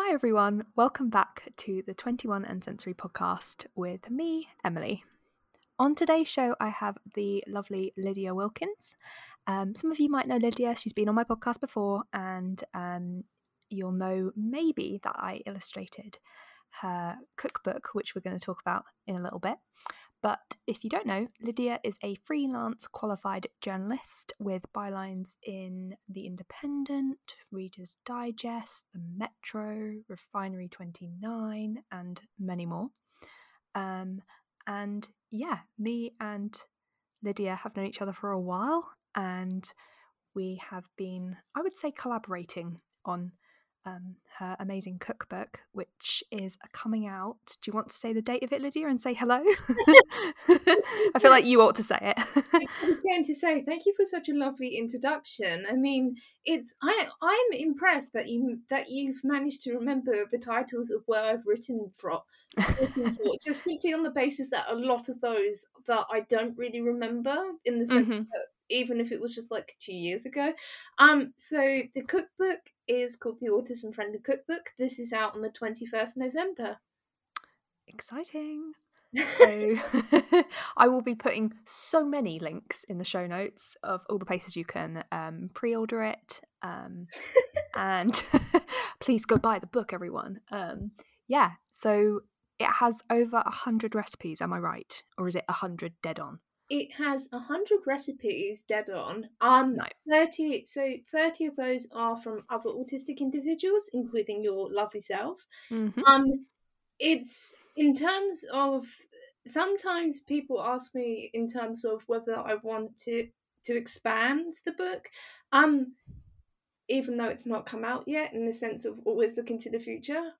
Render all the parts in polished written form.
Hi everyone, welcome back to the 21 and Sensory podcast with me, Emily. On today's show, I have the lovely Lydia Wilkins. Some of you might know Lydia, she's been on my podcast before, and you'll know maybe that I illustrated her cookbook, which we're going to talk about in a little bit. But if you don't know, Lydia is a freelance qualified journalist with bylines in The Independent, Reader's Digest, The Metro, Refinery 29, and many more. And yeah, me and Lydia have known each other for a while, and we have been, I would say, collaborating on her amazing cookbook, which is coming out. Do you want to say the date of it, Lydia, and say hello? I feel like you ought to say it. I was going to say thank you for such a lovely introduction. I mean, I'm impressed that you've managed to remember the titles of where I've written for, just simply on the basis that a lot of those that I don't really remember, in the sense that even if it was just like 2 years ago. So the cookbook is called the Autism Friendly Cookbook. This is out on the 21st November. Exciting. So I will be putting so many links in the show notes of all the places you can pre-order it, and please go buy the book, everyone. Yeah, so it has over 100 recipes, am I right? Or is it 100 dead on? It has 100 recipes dead on. No. 30 of those are from other autistic individuals, including your lovely self. Mm-hmm. It's in terms of, sometimes people ask me in terms of whether I want to expand the book. Even though it's not come out yet, in the sense of always looking to the future.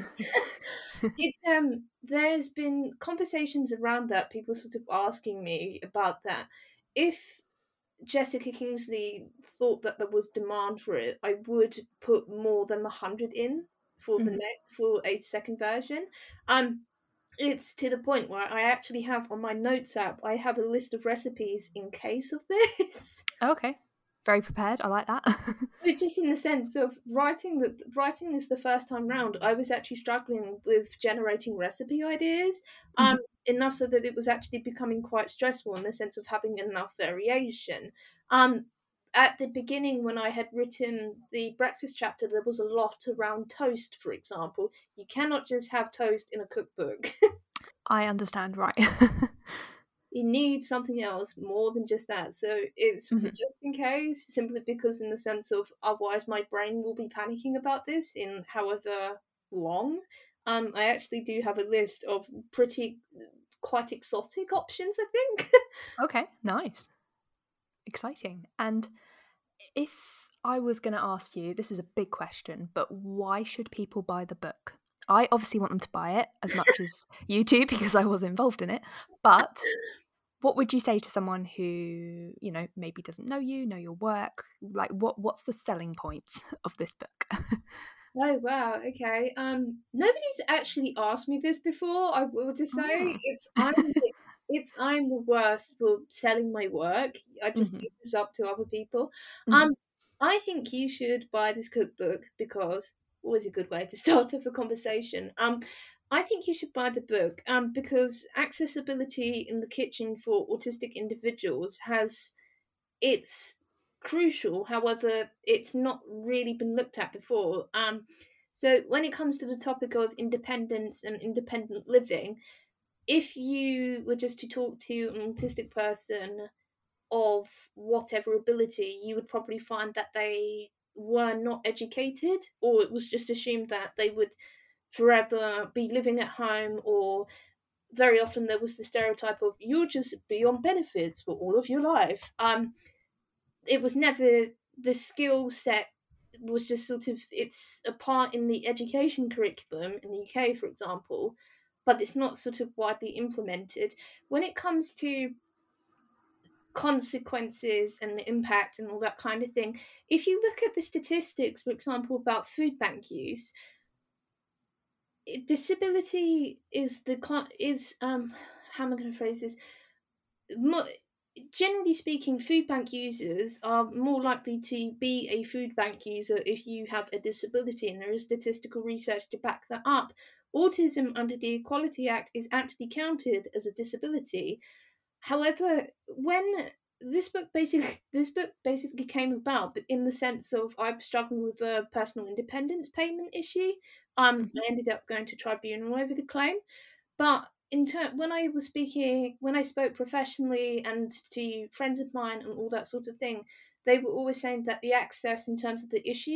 It's there's been conversations around that, people sort of asking me about that. If Jessica Kingsley thought that there was demand for it, I would put more than 100 in for the for a second version. It's to the point where I actually have on my notes app, I have a list of recipes in case of this. Okay. Very prepared. I like that. It's just in the sense of writing this the first time round, I was actually struggling with generating recipe ideas, enough so that it was actually becoming quite stressful in the sense of having enough variation. At the beginning, when I had written the breakfast chapter, there was a lot around toast, for example. You cannot just have toast in a cookbook. I understand, right. You need something else more than just that. So it's just in case, simply because, in the sense of, otherwise my brain will be panicking about this in however long. I actually do have a list of quite exotic options, I think. Okay, nice. Exciting. And if I was going to ask you, this is a big question, but why should people buy the book? I obviously want them to buy it as much as you do because I was involved in it. But what would you say to someone who, maybe doesn't know you, know your work? Like, what's the selling points of this book? Oh wow, okay. Nobody's actually asked me this before. I will just say I'm the worst for selling my work. I just Mm-hmm. leave this up to other people. Mm-hmm. I think you should buy this cookbook because, always a good way to start off a conversation. I think you should buy the book because accessibility in the kitchen for autistic individuals it's crucial. However, it's not really been looked at before. So when it comes to the topic of independence and independent living, if you were just to talk to an autistic person of whatever ability, you would probably find that they were not educated, or it was just assumed that they would forever be living at home, or very often there was the stereotype of, you'll just be on benefits for all of your life. It was never, the skill set was just sort of, it's a part in the education curriculum in the UK, for example, but it's not sort of widely implemented. When it comes to consequences and the impact and all that kind of thing, if you look at the statistics, for example, about food bank use, disability is how am I going to phrase this? generally speaking, food bank users are more likely to be a food bank user if you have a disability, and there is statistical research to back that up. Autism under the Equality Act is actually counted as a disability. However, when this book basically came about, but in the sense of I'm struggling with a personal independence payment issue. Mhm. I ended up going to tribunal over the claim. But when I spoke professionally and to friends of mine and all that sort of thing, they were always saying that the access in terms of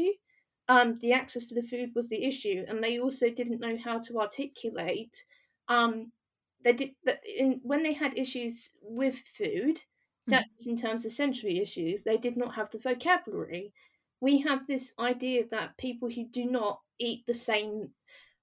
the access to the food was the issue, and they also didn't know how to articulate. Um, they did that in when they had issues with food, such Mhm. as in terms of sensory issues, they did not have the vocabulary. We have this idea that people who do not eat the same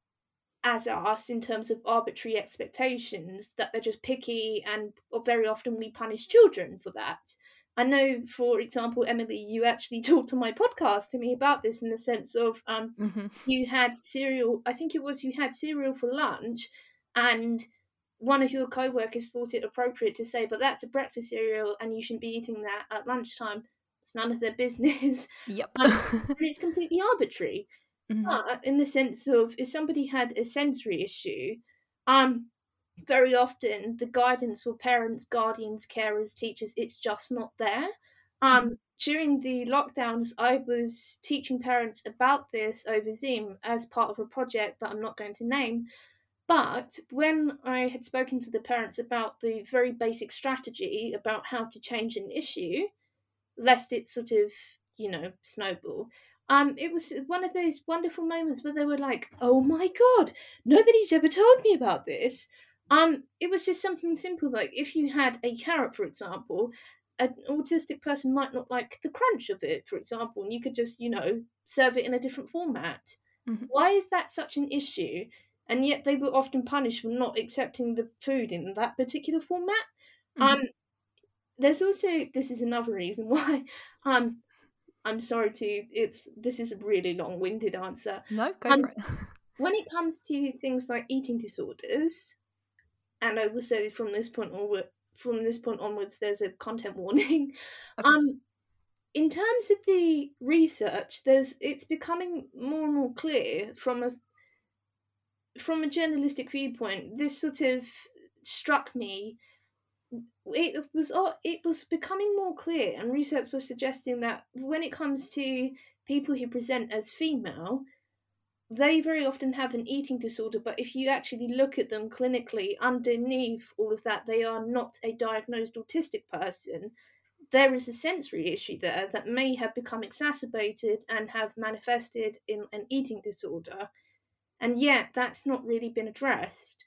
as us in terms of arbitrary expectations, that they're just picky, and very often we punish children for that. I know, for example, Emily, you actually talked on my podcast to me about this in the sense of Mhm. you had cereal. I think it was you had cereal for lunch, and one of your co-workers thought it appropriate to say, "But that's a breakfast cereal, and you shouldn't be eating that at lunchtime. It's none of their business," Yep. and it's completely arbitrary. Mhm. But in the sense of if somebody had a sensory issue, um, very often the guidance for parents, guardians, carers, teachers, it's just not there. Mhm. During the lockdowns, I was teaching parents about this over Zoom as part of a project that I'm not going to name. But when I had spoken to the parents about the very basic strategy about how to change an issue, lest it sort of, snowball. It was one of those wonderful moments where they were like, "Oh my god, nobody's ever told me about this." It was just something simple, like if you had a carrot, for example, an autistic person might not like the crunch of it, for example, and you could just, serve it in a different format. Mhm. Why is that such an issue? And yet they were often punished for not accepting the food in that particular format. Um, Mhm. there's also this is another reason why um I'm sorry to it's this is a really long-winded answer. No, go for Um it. when it comes to things like eating disorders, and I will say from this point onwards there's a content warning. Okay. Um in terms of the research, it's becoming more and more clear from a journalistic viewpoint. This sort of struck me. It was becoming more clear, and research was suggesting that when it comes to people who present as female, they very often have an eating disorder, but if you actually look at them clinically, underneath all of that, they are not a diagnosed autistic person. There is a sensory issue there that may have become exacerbated and have manifested in an eating disorder, and yet that's not really been addressed.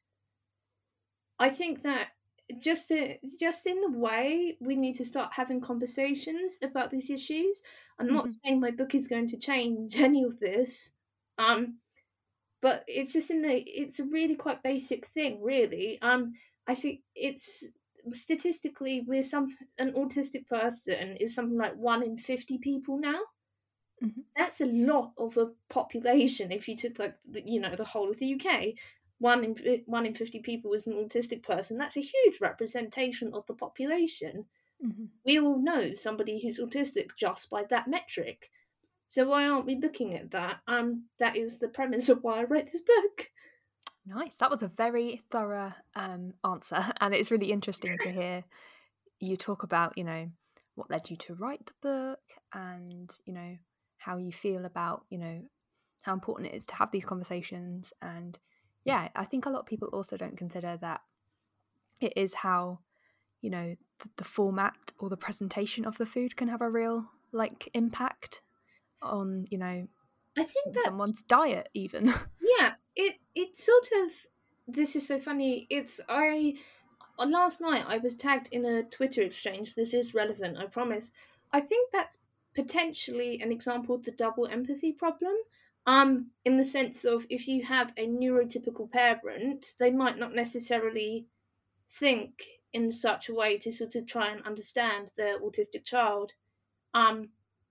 I think that just in the way we need to start having conversations about these issues. I'm not Mhm. saying my book is going to change any of this, um, but it's a really quite basic thing, really. I think it's statistically an autistic person is something like 1 in 50 people now. Mhm. That's a lot of a population. If you took like the whole of the UK, 1 in 50 people is an autistic person. That's a huge representation of the population. Mhm. We all know somebody who's autistic just by that metric. So why aren't we looking at that? That is the premise of why I wrote this book. Nice. That was a very thorough answer, and it's really interesting to hear you talk about, what led you to write the book, and how you feel about, how important it is to have these conversations. And yeah, I think a lot of people also don't consider that it is how, the format or the presentation of the food can have a real like impact on I think that's someone's diet even. yeah. It sort of this is so funny. It's I last night I was tagged in a Twitter exchange. This is relevant, I promise. I think that's potentially an example of the double empathy problem. In the sense of if you have a neurotypical parent, they might not necessarily think in such a way to sort of try and understand their autistic child. Um,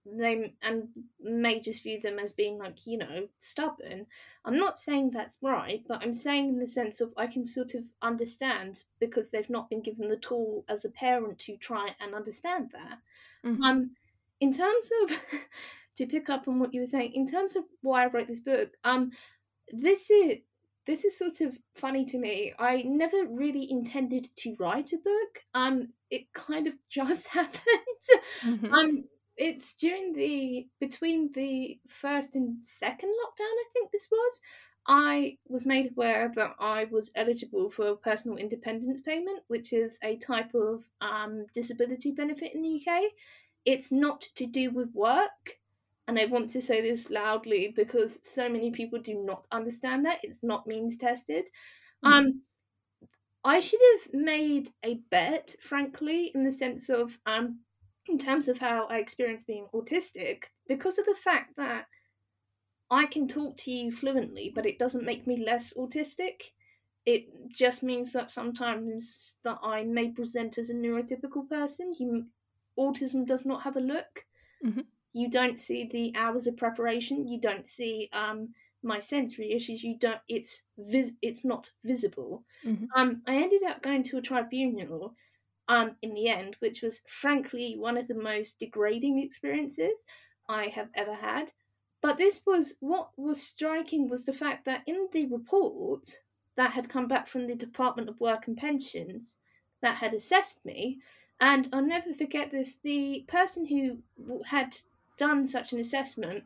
they and may just view them as being like, stubborn. I'm not saying that's right, but I'm saying in the sense of I can sort of understand because they've not been given the tool as a parent to try and understand that. Mhm. In terms of to pick up on what you were saying, in terms of why I wrote this book, this is this is sort of funny to me. I never really intended to write a book. It kind of just happened. Mhm. um, it's between the first and second lockdown, I think this was. I was made aware that I was eligible for personal independence payment, which is a type of disability benefit in the UK. It's not to do with work, and I want to say this loudly because so many people do not understand that. It's not means tested. Mhm. I should have made a bet, frankly, in the sense of in terms of how I experience being autistic, because of the fact that I can talk to you fluently, but it doesn't make me less autistic. It just means that sometimes that I may present as a neurotypical person. Autism does not have a look. Mhm. You don't see the hours of preparation. You don't see my sensory issues. You don't. It's not visible. Mhm. I ended up going to a tribunal in the end, which was frankly one of the most degrading experiences I have ever had. But this was what was striking was the fact that in the report that had come back from the Department of Work and Pensions that had assessed me, and I'll never forget this, the person who had done such an assessment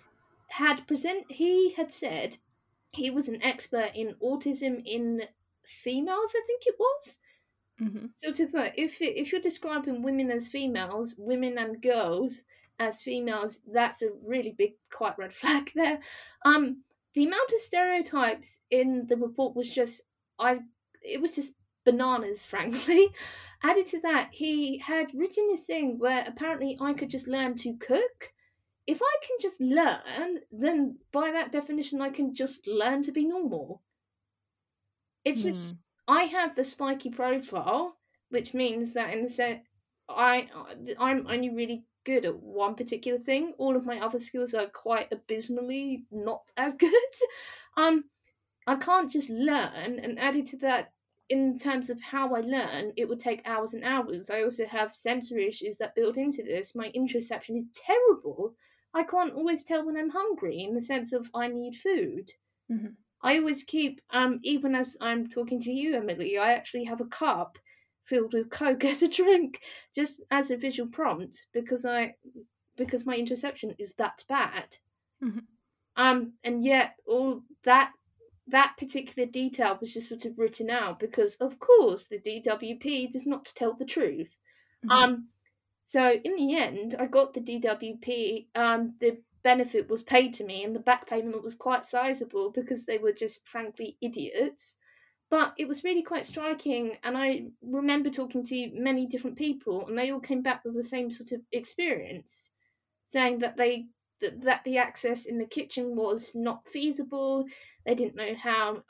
he had said he was an expert in autism in females, I think it was. Mhm. So to put, if you're describing women as females, women and girls as females, that's a really big quite red flag there. The amount of stereotypes in the report was just I it was just bananas, frankly. Added to that, he had written this thing where apparently I could just learn to cook. If I can just learn, then by that definition I can just learn to be normal. It's just Mm. I have the spiky profile, which means that in the set, I'm only really good at one particular thing. All of my other skills are quite abysmally not as good. Um, I can't just learn, and added to that, in terms of how I learn, it would take hours and hours. I also have sensory issues that build into this. My interoception is terrible. I can't always tell when I'm hungry in the sense of I need food. Mhm. I always keep, even as I'm talking to you, Emily, I actually have a cup filled with Coke as a drink, just as a visual prompt, because my interception is that bad. Mhm. And yet all that particular detail was just sort of written out because, of course, the DWP does not tell the truth. Mhm. Um, so in the end, I got the DWP. The benefit was paid to me, and the back payment was quite sizable because they were just frankly idiots. But it was really quite striking, and I remember talking to many different people, and they all came back with the same sort of experience, saying that the access in the kitchen was not feasible. They didn't know how.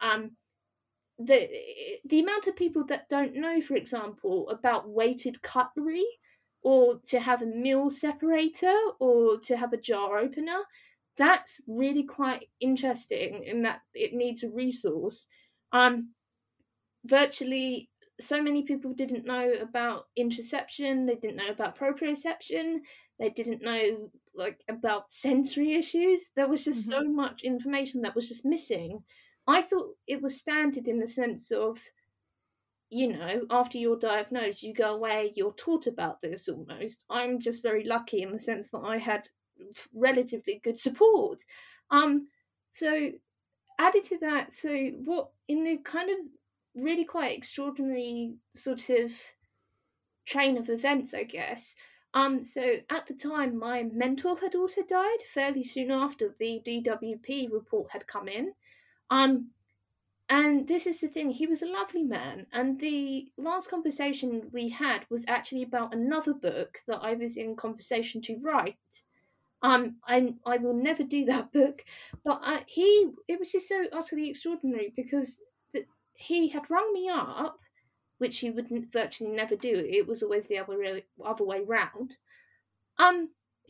The amount of people that don't know, for example, about weighted cutlery, or to have a meal separator, or to have a jar opener, that's really quite interesting in that it needs a resource. Um, Virtually so many people didn't know about interception, they didn't know about proprioception, they didn't know like about sensory issues. There was just so Mhm. much information that was just missing. I thought it was standard in the sense of, after you're diagnosed, you go away, you're taught about this almost. I'm just very lucky in the sense that I had relatively good support. Um, so added to that, so what in the kind of really quite extraordinary sort of train of events, I guess. So at the time, my mentor had also died fairly soon after the DWP report had come in. Um, and this is the thing, he was a lovely man, and the last conversation we had was actually about another book that I was in conversation to write. I will never do that book, but it was just so utterly extraordinary because he had rung me up, which he would virtually never do. It was always the other way round. Um,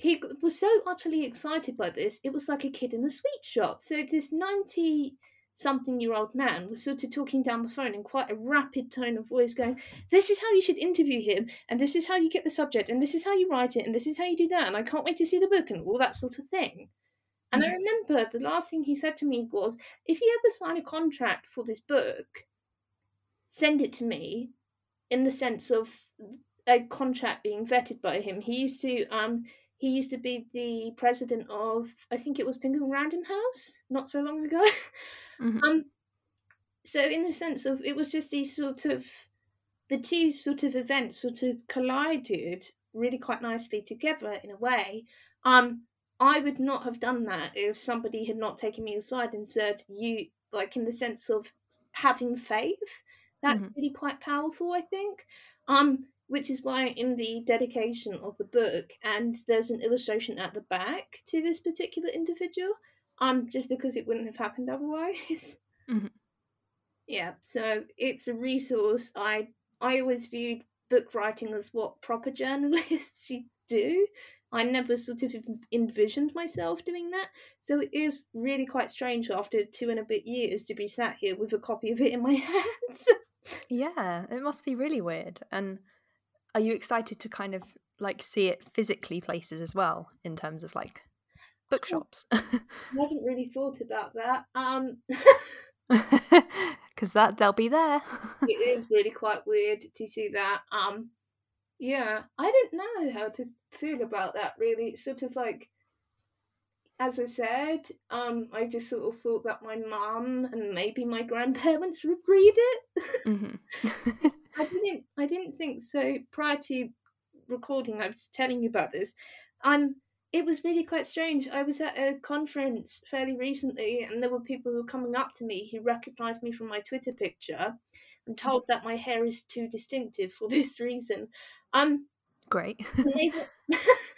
he was so utterly excited by this, it was like a kid in a sweet shop. So this 90-something-year-old man was sort of talking down the phone in quite a rapid tone of voice, going, "This is how you should interview him, and this is how you get the subject, and this is how you write it, and this is how you do that, and I can't wait to see the book," and all that sort of thing. And I remember the last thing he said to me was, "If you ever sign a contract for this book, send it to me," in the sense of a contract being vetted by him. He used to be the president of, I think it was Penguin Random House, not so long ago. Mhm. So in the sense of, it was just these sort of, the two sort of events sort of collided really quite nicely together in a way. I would not have done that if somebody had not taken me aside and said, "You," like in the sense of having faith. That's Mhm. really quite powerful, I think. Which is why in the dedication of the book, and there's an illustration at the back to this particular individual, just because it wouldn't have happened otherwise. Mhm. Yeah, so it's a resource. I always viewed book writing as what proper journalists do. I never sort of envisioned myself doing that. So it is really quite strange after 2 and a bit years to be sat here with a copy of it in my hands. Yeah, it must be really weird. And are you excited to kind of like see it physically places as well in terms of like bookshops? I haven't really thought about that. Because that they'll be there. It is really quite weird to see that. Yeah, I don't know how to feel about that really. It's sort of like, as I said, I just sort of thought that my mum and maybe my grandparents would read it. Mhm. I didn't think so. Prior to recording, I was telling you about this. It was really quite strange. I was at a conference fairly recently, and there were people who were coming up to me who recognised me from my Twitter picture, and told that my hair is too distinctive for this reason. Um, Great. and they were,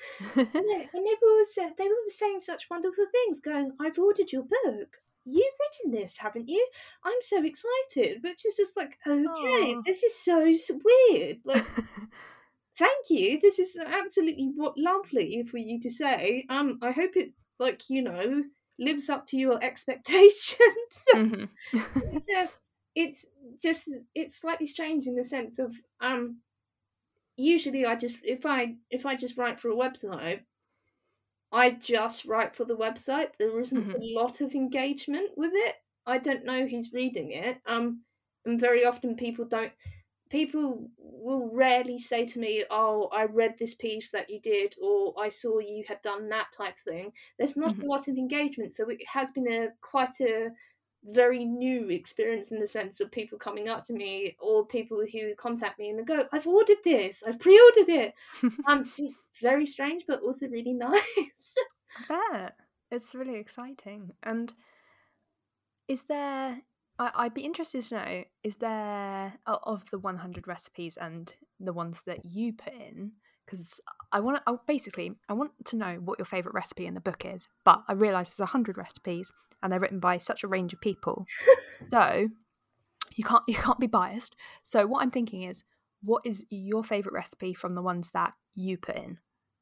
they were saying such wonderful things, going, "I've ordered your book. You've written this, haven't you? I'm so excited." Which is just like, okay, Oh. this is so weird. Like, thank you. This is absolutely lovely for you to say. I hope it, like, lives up to your expectations. Mhm. it's, uh, it's just, it's slightly strange in the sense of, usually I just, if I just write for a website, I just write for the website. There isn't a Mhm. lot of engagement with it. I don't know who's reading it. And very often people will rarely say to me, "Oh, I read this piece that you did," or "I saw you had done that," type thing. There's not Mhm. a lot of engagement, so it has been quite a very new experience in the sense of people coming up to me or people who contact me and they go, "I've ordered this, I've pre-ordered it." It's very strange, but also really nice. I bet. It's really exciting. And is there I'd be interested to know, is there of the 100 recipes and the ones that you put in, because I want to know what your favorite recipe in the book is, but I realize there's 100 recipes and they're written by such a range of people. So, you can't be biased. So what I'm thinking is, what is your favorite recipe from the ones that you put in?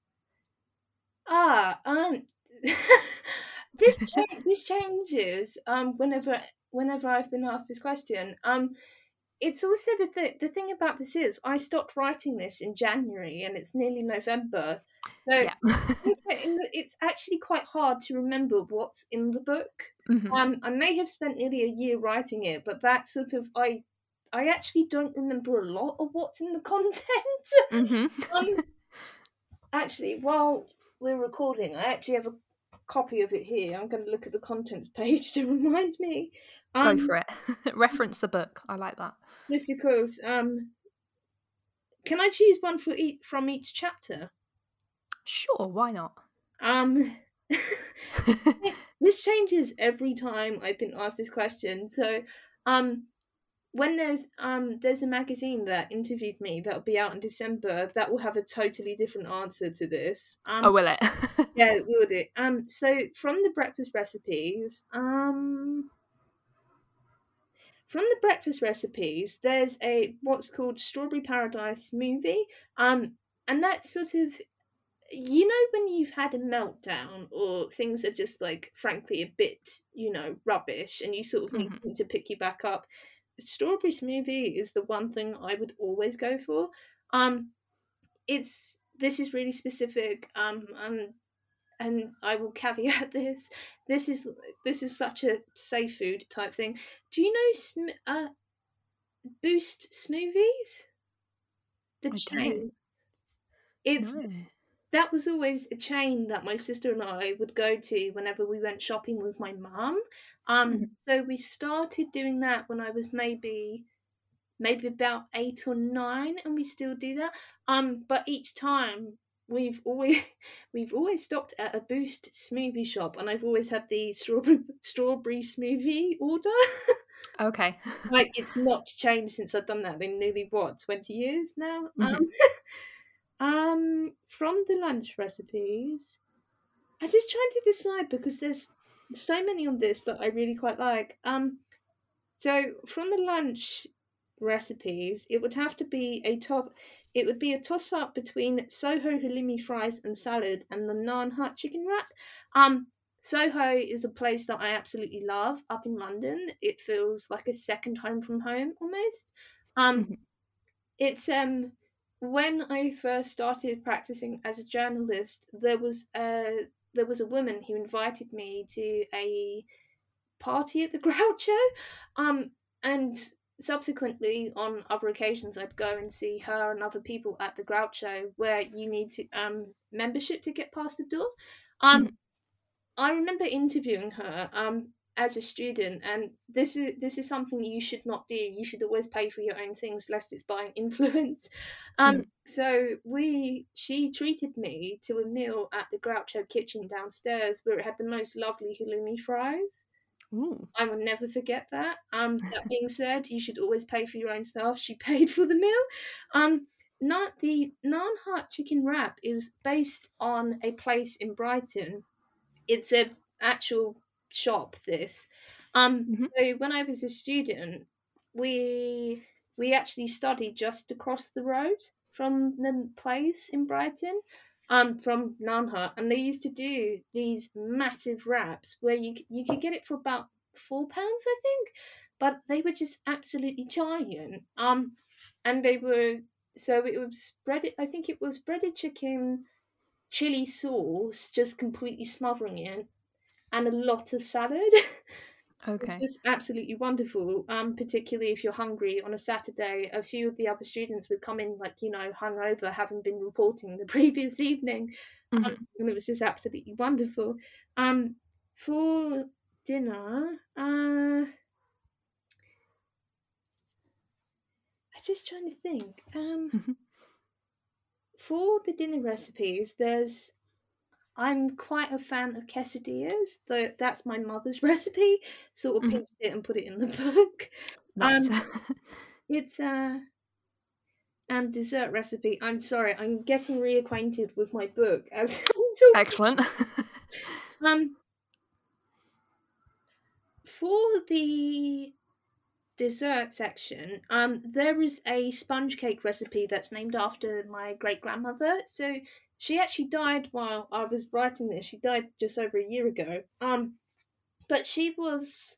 Ah, this changes whenever I've been asked this question. It's also the thing about this is I stopped writing this in January and it's nearly November, so Yeah. it's actually quite hard to remember what's in the book. Mhm. I may have spent nearly a year writing it, but that sort of I actually don't remember a lot of what's in the content. Mhm. um, Actually, while we're recording, I actually have a copy of it here. I'm going to look at the contents page to remind me. Go Um, for it. Reference the book. I like that. just because, can I choose one from each chapter? Sure, why not? Um, this changes every time I've been asked this question. So, um, when there's a magazine that interviewed me that'll be out in December that will have a totally different answer to this. Oh, will it? Yeah, it will do. So from the breakfast recipes, there's a what's called Strawberry Paradise smoothie. And that's sort of, you know, when you've had a meltdown or things are just like frankly a bit, rubbish, and you sort of need Mhm. something to pick you back up. Strawberry smoothie is the one thing I would always go for. Um, it's this is really specific, and I will caveat this. This is this is such a safe food type thing. Do you know Boost smoothies? The I don't chain. It's know. That was always a chain that my sister and I would go to whenever we went shopping with my mum. Mhm. So we started doing that when I was maybe about 8 or 9, and we still do that. But each time we've always we've always stopped at a Boost smoothie shop, and I've always had the strawberry smoothie order. Okay. Like, it's not changed since I've done that in nearly, what, 20 years now? Mhm. From the lunch recipes, I just trying to decide because there's so many on this that I really quite like. So from the lunch recipes, it would have to be a top. It would be a toss up between Soho halloumi fries and salad and the Naan Hut chicken wrap. Um, Soho is a place that I absolutely love up in London. It feels like a second home from home almost. Um, Mhm. it's When I first started practicing as a journalist, there was a woman who invited me to a party at the Groucho. Um, and subsequently, on other occasions, I'd go and see her and other people at the Groucho, where you need to membership to get past the door. Um, Mhm. I remember interviewing her as a student, and this is something you should not do. You should always pay for your own things, lest it's buying influence. Mhm. So she treated me to a meal at the Groucho kitchen downstairs, where it had the most lovely halloumi fries. Ooh. I will never forget that. That being said, you should always pay for your own stuff. She paid for the meal. Not the Naan Hut chicken wrap is based on a place in Brighton. It's a actual shop. This. Mhm. So when I was a student, we we actually studied just across the road from the place in Brighton, from Nanha, and they used to do these massive wraps where you could get it for about £4, I think, but they were just absolutely giant. And they were so it was breaded. I think it was breaded chicken, chili sauce, just completely smothering it, and a lot of salad. It's Okay. just absolutely wonderful. Particularly if you're hungry on a Saturday. A few of the other students would come in, like, hungover, having been reporting the previous evening, Mhm. and it was just absolutely wonderful. Um, for dinner, I'm just trying to think. Mhm. For the dinner recipes, I'm quite a fan of quesadillas. Though that's my mother's recipe. Sort of Mhm. pinched it and put it in the book. Nice. Um, it's and dessert recipe. I'm sorry, I'm getting reacquainted with my book as I'm talking. Excellent. Um, for the dessert section, there is a sponge cake recipe that's named after my great grandmother. So she actually died while I was writing this. She died just over a year ago. But she was,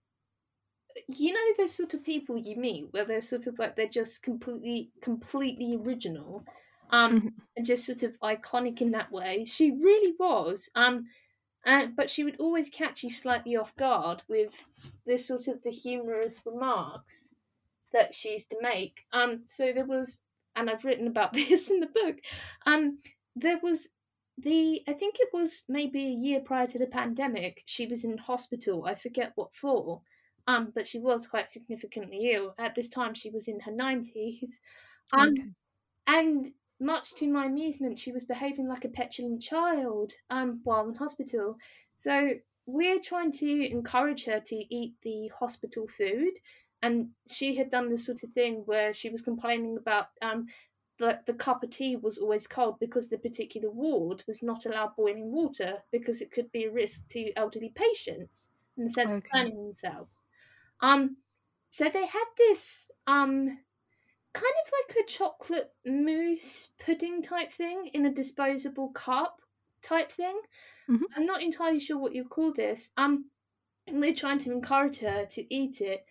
those sort of people you meet where they're sort of like they're just completely original, Mhm. and just sort of iconic in that way. She really was. But she would always catch you slightly off guard with this sort of the humorous remarks that she used to make. So there was, and I've written about this in the book. There was I think it was maybe a year prior to the pandemic. She was in hospital. I forget what for. But she was quite significantly ill. At this time, she was in her 90s. Um, Okay. and much to my amusement, she was behaving like a petulant child while in hospital. So we're trying to encourage her to eat the hospital food. And she had done this sort of thing where she was complaining about the cup of tea was always cold because the particular ward was not allowed boiling water because it could be a risk to elderly patients in the sense of Okay. burning themselves. Um, so they had this. kind of like a chocolate mousse pudding type thing in a disposable cup type thing. Mhm. I'm not entirely sure what you call this. And we're trying to encourage her to eat it.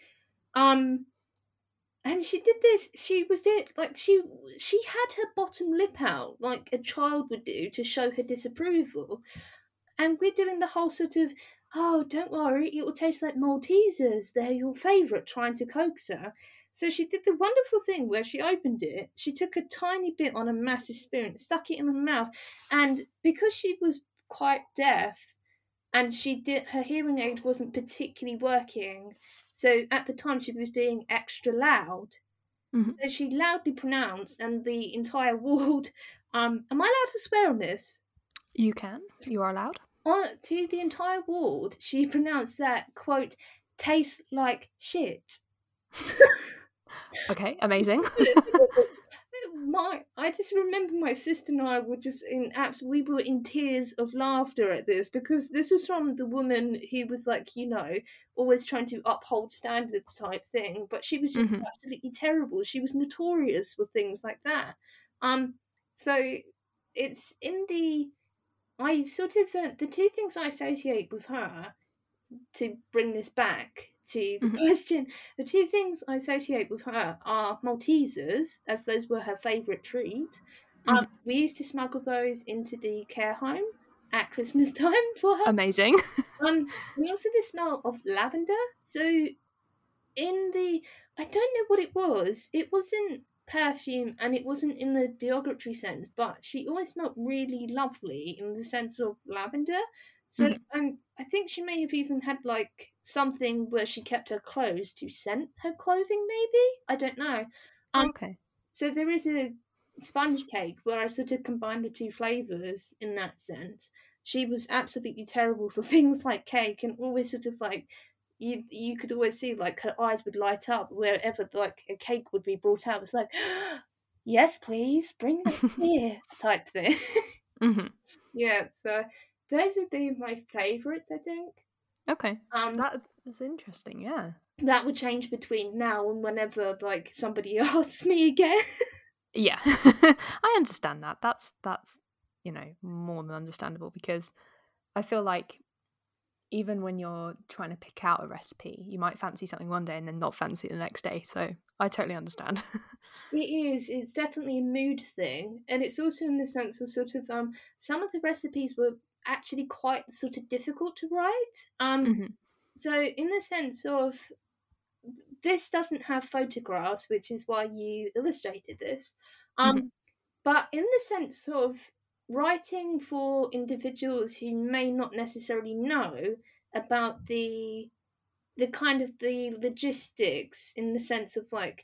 And she did this. She was it like she had her bottom lip out like a child would do to show her disapproval. And we're doing the whole sort of, oh, don't worry, it will taste like Maltesers. They're your favourite, trying to coax her. So she did the wonderful thing where she opened it, she took a tiny bit on a massive spoon, stuck it in her mouth, and because she was quite deaf and her hearing aid wasn't particularly working, so at the time she was being extra loud. Mhm. So she loudly pronounced, and the entire ward, am I allowed to swear on this? You can. You are allowed. To the entire ward, she pronounced that, quote, tastes like shit. Okay, amazing. I just remember my sister and I were just we were in tears of laughter at this, because this was from the woman who was like, always trying to uphold standards type thing, but she was just Mhm. absolutely terrible. She was notorious for things like that. So it's in the I sort of the two things I associate with her, to bring this back to the Mhm. question, the two things I associate with her are Maltesers, as those were her favourite treat. Mhm. We used to smuggle those into the care home at Christmas time for her. Amazing. And also the smell of lavender. So in the I don't know what it was. It wasn't perfume and it wasn't in the derogatory sense, but she always smelled really lovely in the sense of lavender. So Mhm. I think she may have even had like something where she kept her clothes to scent her clothing, maybe? I don't know. Um Okay. so there is a sponge cake where I sort of combine the two flavours in that sense. She was absolutely terrible for things like cake, and always sort of like you could always see like her eyes would light up wherever like a cake would be brought out. It's like, yes, please bring that here type thing. Mhm. Yeah, so those would be my favourites, I think. Okay. Um, That is interesting. Yeah. that would change between now and whenever like somebody asks me again. Yeah. I understand that. That's more than understandable because I feel like even when you're trying to pick out a recipe, you might fancy something one day and then not fancy it the next day. So I totally understand. It is. It's definitely a mood thing, and it's also in the sense of sort of some of the recipes were actually quite sort of difficult to write. Mhm. So in the sense of this doesn't have photographs, which is why you illustrated this. Mhm. Um, but in the sense of writing for individuals who may not necessarily know about the kind of the logistics, in the sense of like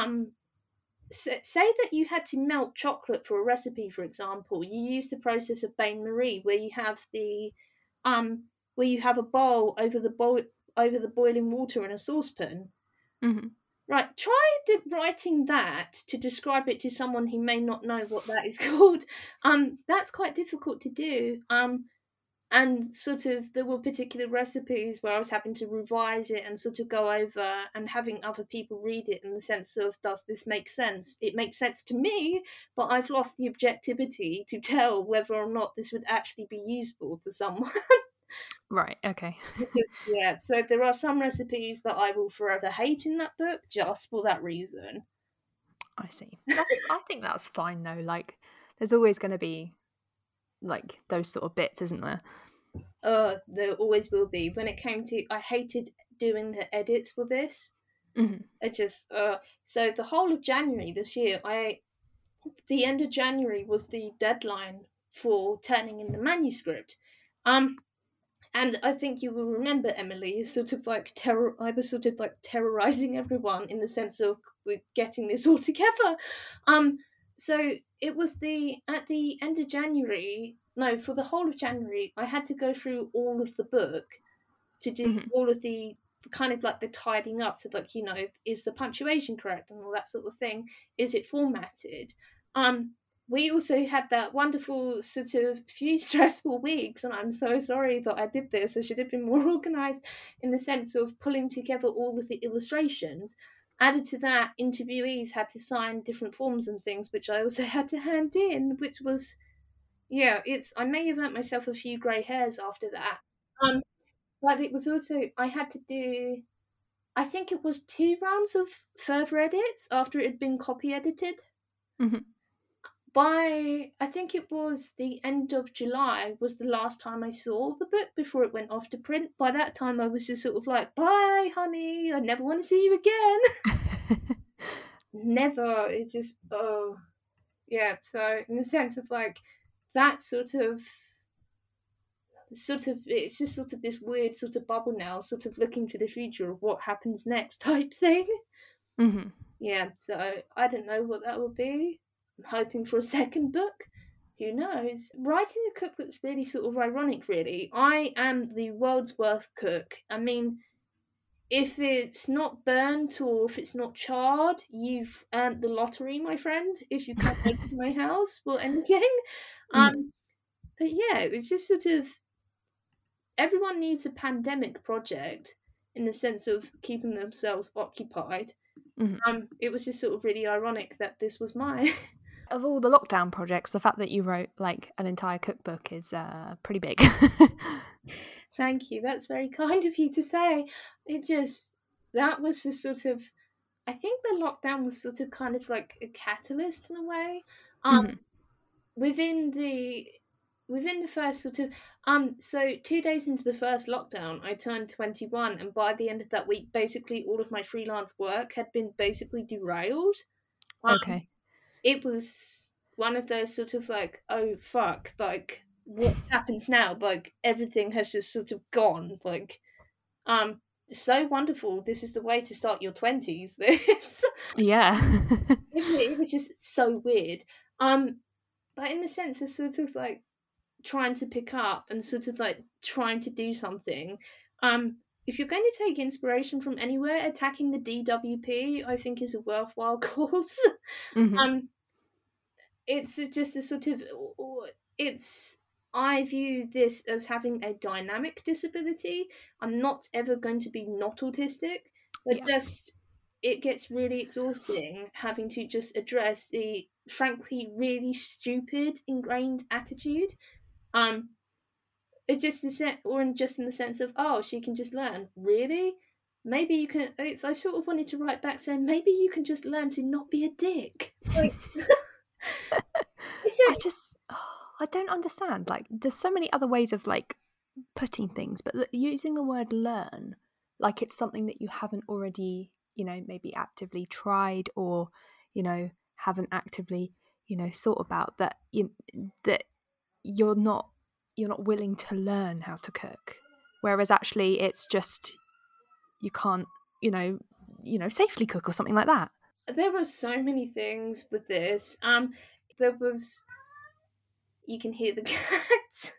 say that you had to melt chocolate for a recipe, for example. You use the process of bain marie, where you have the um where you have a bowl over the boiling water in a saucepan. Mhm. Right, try writing that to describe it to someone who may not know what that is called. That's quite difficult to do. And sort of there were particular recipes where I was having to revise it and sort of go over and having other people read it in the sense of, does this make sense? It makes sense to me, but I've lost the objectivity to tell whether or not this would actually be useful to someone. Right. Okay. Because, yeah, so there are some recipes that I will forever hate in that book just for that reason. I see. I think that's fine though. Like there's always going to be like those sort of bits, isn't there? There always will be. When it came to, I hated doing the edits for this. Mhm. I just, so the whole of January this year, the end of January was the deadline for turning in the manuscript. Um, and I think you will remember, Emily, sort of like I was sort of like terrorizing everyone in the sense of with getting this all together. Um, so it was at the end of January, no, for the whole of January, I had to go through all of the book to do Mhm. all of the kind of like the tidying up, so like, is the punctuation correct and all that sort of thing, is it formatted. We also had that wonderful sort of few stressful weeks, and I'm so sorry that I did this. I should have been more organized in the sense of pulling together all of the illustrations. added to that, interviewees had to sign different forms and things, which I also had to hand in, which was, yeah, I may have earned myself a few grey hairs after that. But it was also, I had to do, I think it was 2 rounds of further edits after it had been copy edited. Mhm. By, I think it was the end of July was the last time I saw the book before it went off to print. By that time, I was just sort of like, bye, honey, I never want to see you again. Never. It's just, oh, yeah. So, in the sense of like, that sort of, it's just sort of this weird sort of bubble now, sort of looking to the future of what happens next type thing. Mhm. Yeah, so I don't know what that will be. I'm hoping for a second book. Who knows? Writing a cookbook's really sort of ironic, really. I am the world's worst cook. I mean, if it's not burnt or if it's not charred, you've earned the lottery, my friend, if you come over to my house for anything. Mhm. But yeah, it was just sort of, everyone needs a pandemic project in the sense of keeping themselves occupied. Mhm. It was just sort of really ironic that this was mine. Of all the lockdown projects, the fact that you wrote like an entire cookbook is pretty big. Thank you. That's very kind of you to say. That was just sort of, I think the lockdown was sort of kind of like a catalyst in a way. Mhm. Within the first sort of, so 2 days into the first lockdown, I turned 21, and by the end of that week, basically all of my freelance work had been basically derailed. Okay. It was one of those sort of like, oh fuck, like what happens now? Like everything has just sort of gone. Like, so wonderful. This is the way to start your 20s. This Yeah. it was just so weird. But in the sense of sort of like trying to pick up and sort of like trying to do something. If you're going to take inspiration from anywhere, attacking the DWP, I think, is a worthwhile cause. Mhm. um, it's just a sort of, it's, I view this as having a dynamic disability. I'm not ever going to be not autistic, but Yeah. just it gets really exhausting having to just address the frankly really stupid ingrained attitude. Um, it just or in just in the sense of, oh, she can just learn. Really? Maybe you can. I sort of wanted to write back saying maybe you can just learn to not be a dick. Like, it's I just I don't understand. Like, there's so many other ways of like putting things, but using the word learn like it's something that you haven't already, maybe actively tried or, haven't actively, thought about that you're not willing to learn how to cook. Whereas actually it's just you can't, safely cook or something like that. there were so many things with this. There was, you can hear the cat.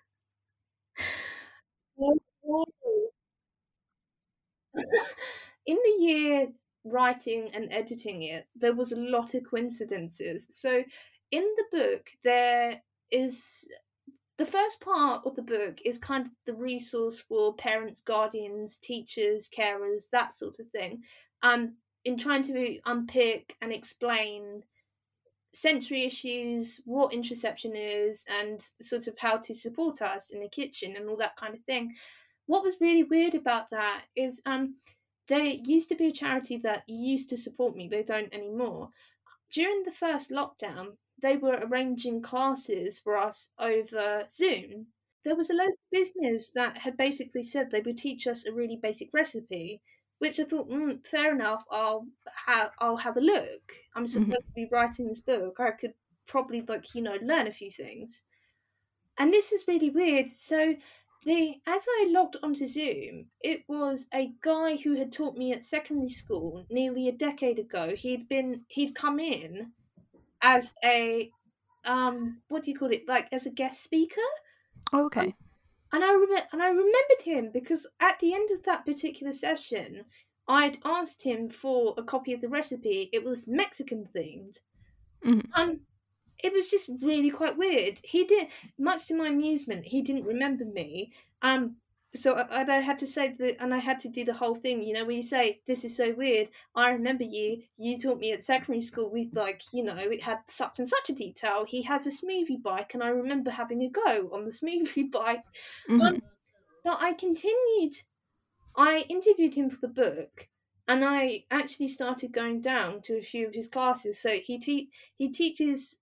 In the year writing and editing it, there was a lot of coincidences. So in the book, there is, the first part of the book is kind of the resource for parents, guardians, teachers, carers, that sort of thing. In trying to unpick and explain sensory issues, what interoception is, and sort of how to support us in the kitchen and all that kind of thing. What was really weird about that is there used to be a charity that used to support me, they don't anymore. During the first lockdown, they were arranging classes for us over Zoom. There was a local business that had basically said they would teach us a really basic recipe, which I thought, fair enough. I'll have a look. I'm Hmm. supposed to be writing this book. I could probably learn a few things. And this was really weird. So as I logged onto Zoom, it was a guy who had taught me at secondary school nearly a decade ago. He'd come in as a what do you call it, like as a guest speaker. Oh, Um, okay. and I remembered him because at the end of that particular session, I'd asked him for a copy of the recipe. It was Mexican themed. Hmm. Um, it was just really quite weird. He did, much to my amusement, he didn't remember me. So I had to say that, and I had to do the whole thing, you know, where you say, "This is so weird. I remember you. You taught me at secondary school with, like, you know, it had such and such a detail. He has a smoothie bike, and I remember having a go on the smoothie bike." Um, Hmm. but I continued. I interviewed him for the book, and I actually started going down to a few of his classes. So he teaches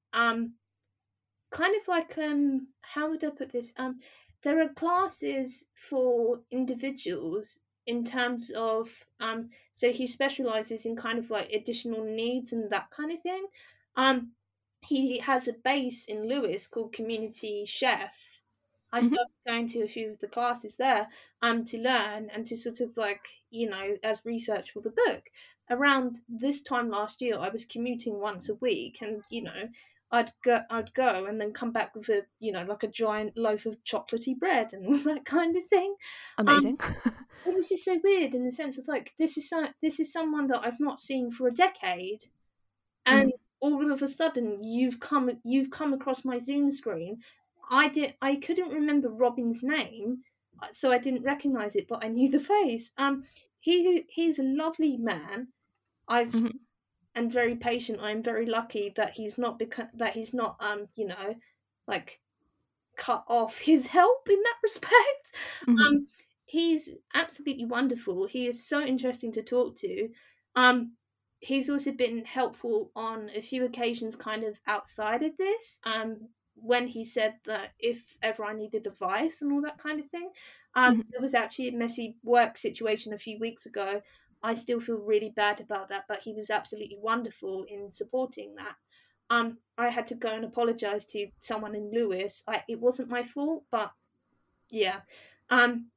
kind of like how would I put this? There are classes for individuals in terms of so he specializes in kind of like additional needs and that kind of thing. Um he has a base in Lewis called Community Chef. I Hmm. started going to a few of the classes there to learn and to sort of like, you know, as research for the book. Around this time last year I was commuting once a week, and you know, I'd go and then come back with a, you know, like a giant loaf of chocolatey bread and all that kind of thing. Um, Amazing. it was just so weird in the sense of like this is someone that I've not seen for a decade, Hmm. and all of a sudden you've come across my Zoom screen. I couldn't remember Robin's name, so I didn't recognize it, but I knew the face. He's a lovely man. I've Hmm. and very patient. I'm very lucky that he's not you know, like cut off his help in that respect. Hmm. Um he's absolutely wonderful. He is so interesting to talk to. Um he's also been helpful on a few occasions kind of outside of this. When he said that if ever I needed advice and all that kind of thing. Hmm. There was actually a messy work situation a few weeks ago. I still feel really bad about that, but he was absolutely wonderful in supporting that. I had to go and apologize to someone in Lewis. It wasn't my fault, but yeah. Um,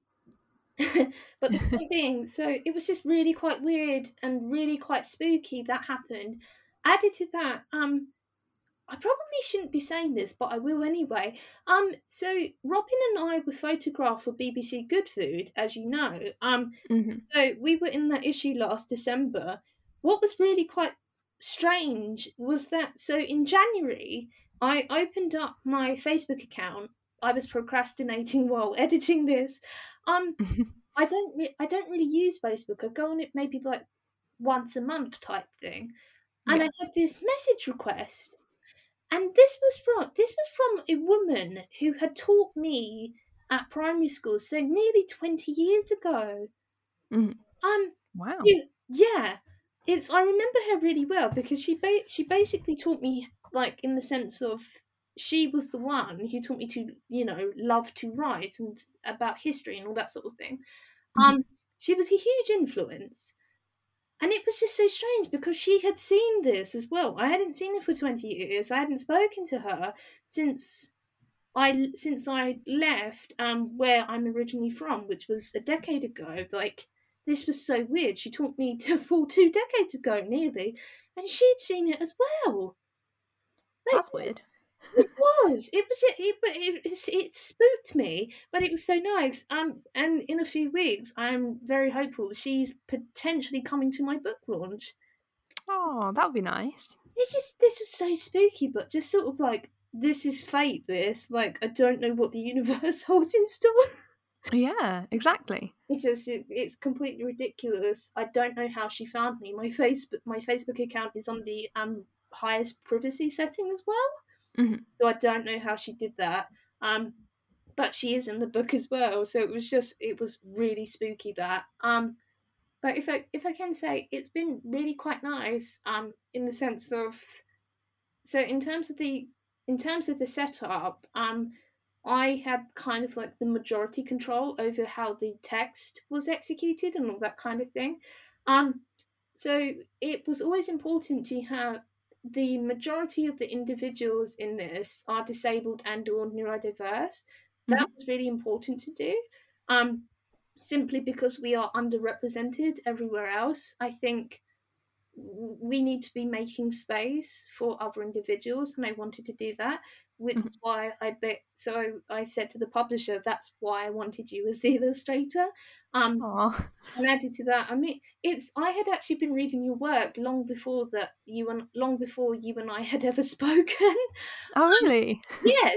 but the point being, so it was just really quite weird and really quite spooky that happened. Added to that, I probably shouldn't be saying this, but I will anyway. So Robin and I were photographed for BBC Good Food, as you know. Hmm. So we were in that issue last December. What was really quite strange was that so in January I opened up my Facebook account. I was procrastinating while editing this. Um, I don't really use Facebook. I go on it maybe like once a month type thing, and Yeah. I had this message request, and this was from a woman who had taught me at primary school, so nearly 20 years ago. Hmm. Um, Wow. yeah, it's I remember her really well because she basically taught me, like, in the sense of she was the one who taught me to, you know, love to write and about history and all that sort of thing. Hmm. She was a huge influence, and it was just so strange because she had seen this as well. I hadn't seen her for 20 years. I hadn't spoken to her since I left where I'm originally from, which was a decade ago. Like, this was so weird. She taught me to full 2 decades ago, nearly, and she'd seen it as well. Like, That's weird. it was. It spooked me, but it was so nice. And in a few weeks, I'm very hopeful. She's potentially coming to my book launch. Oh, that would be nice. It's just this was so spooky, but just sort of like this is fate. This like I don't know what the universe holds in store. Yeah, exactly. It's completely ridiculous. I don't know how she found me. My Facebook account is on the highest privacy setting as well, Hmm. so I don't know how she did that. Um, but she is in the book as well, so it was really spooky that. But if I can say, it's been really quite nice. In the sense of so in terms of the setup, I had kind of like the majority control over how the text was executed and all that kind of thing. Um, so it was always important to have the majority of the individuals in this are disabled and or neurodiverse. That Hmm. was really important to do. Um, Simply because we are underrepresented everywhere else. I think we need to be making space for other individuals, and I wanted to do that, which Hmm. is why I said to the publisher, that's why I wanted you as the illustrator. um Oh. and added to that, I mean, it's I had actually been reading your work long before you and I had ever spoken. Oh, really? Yes.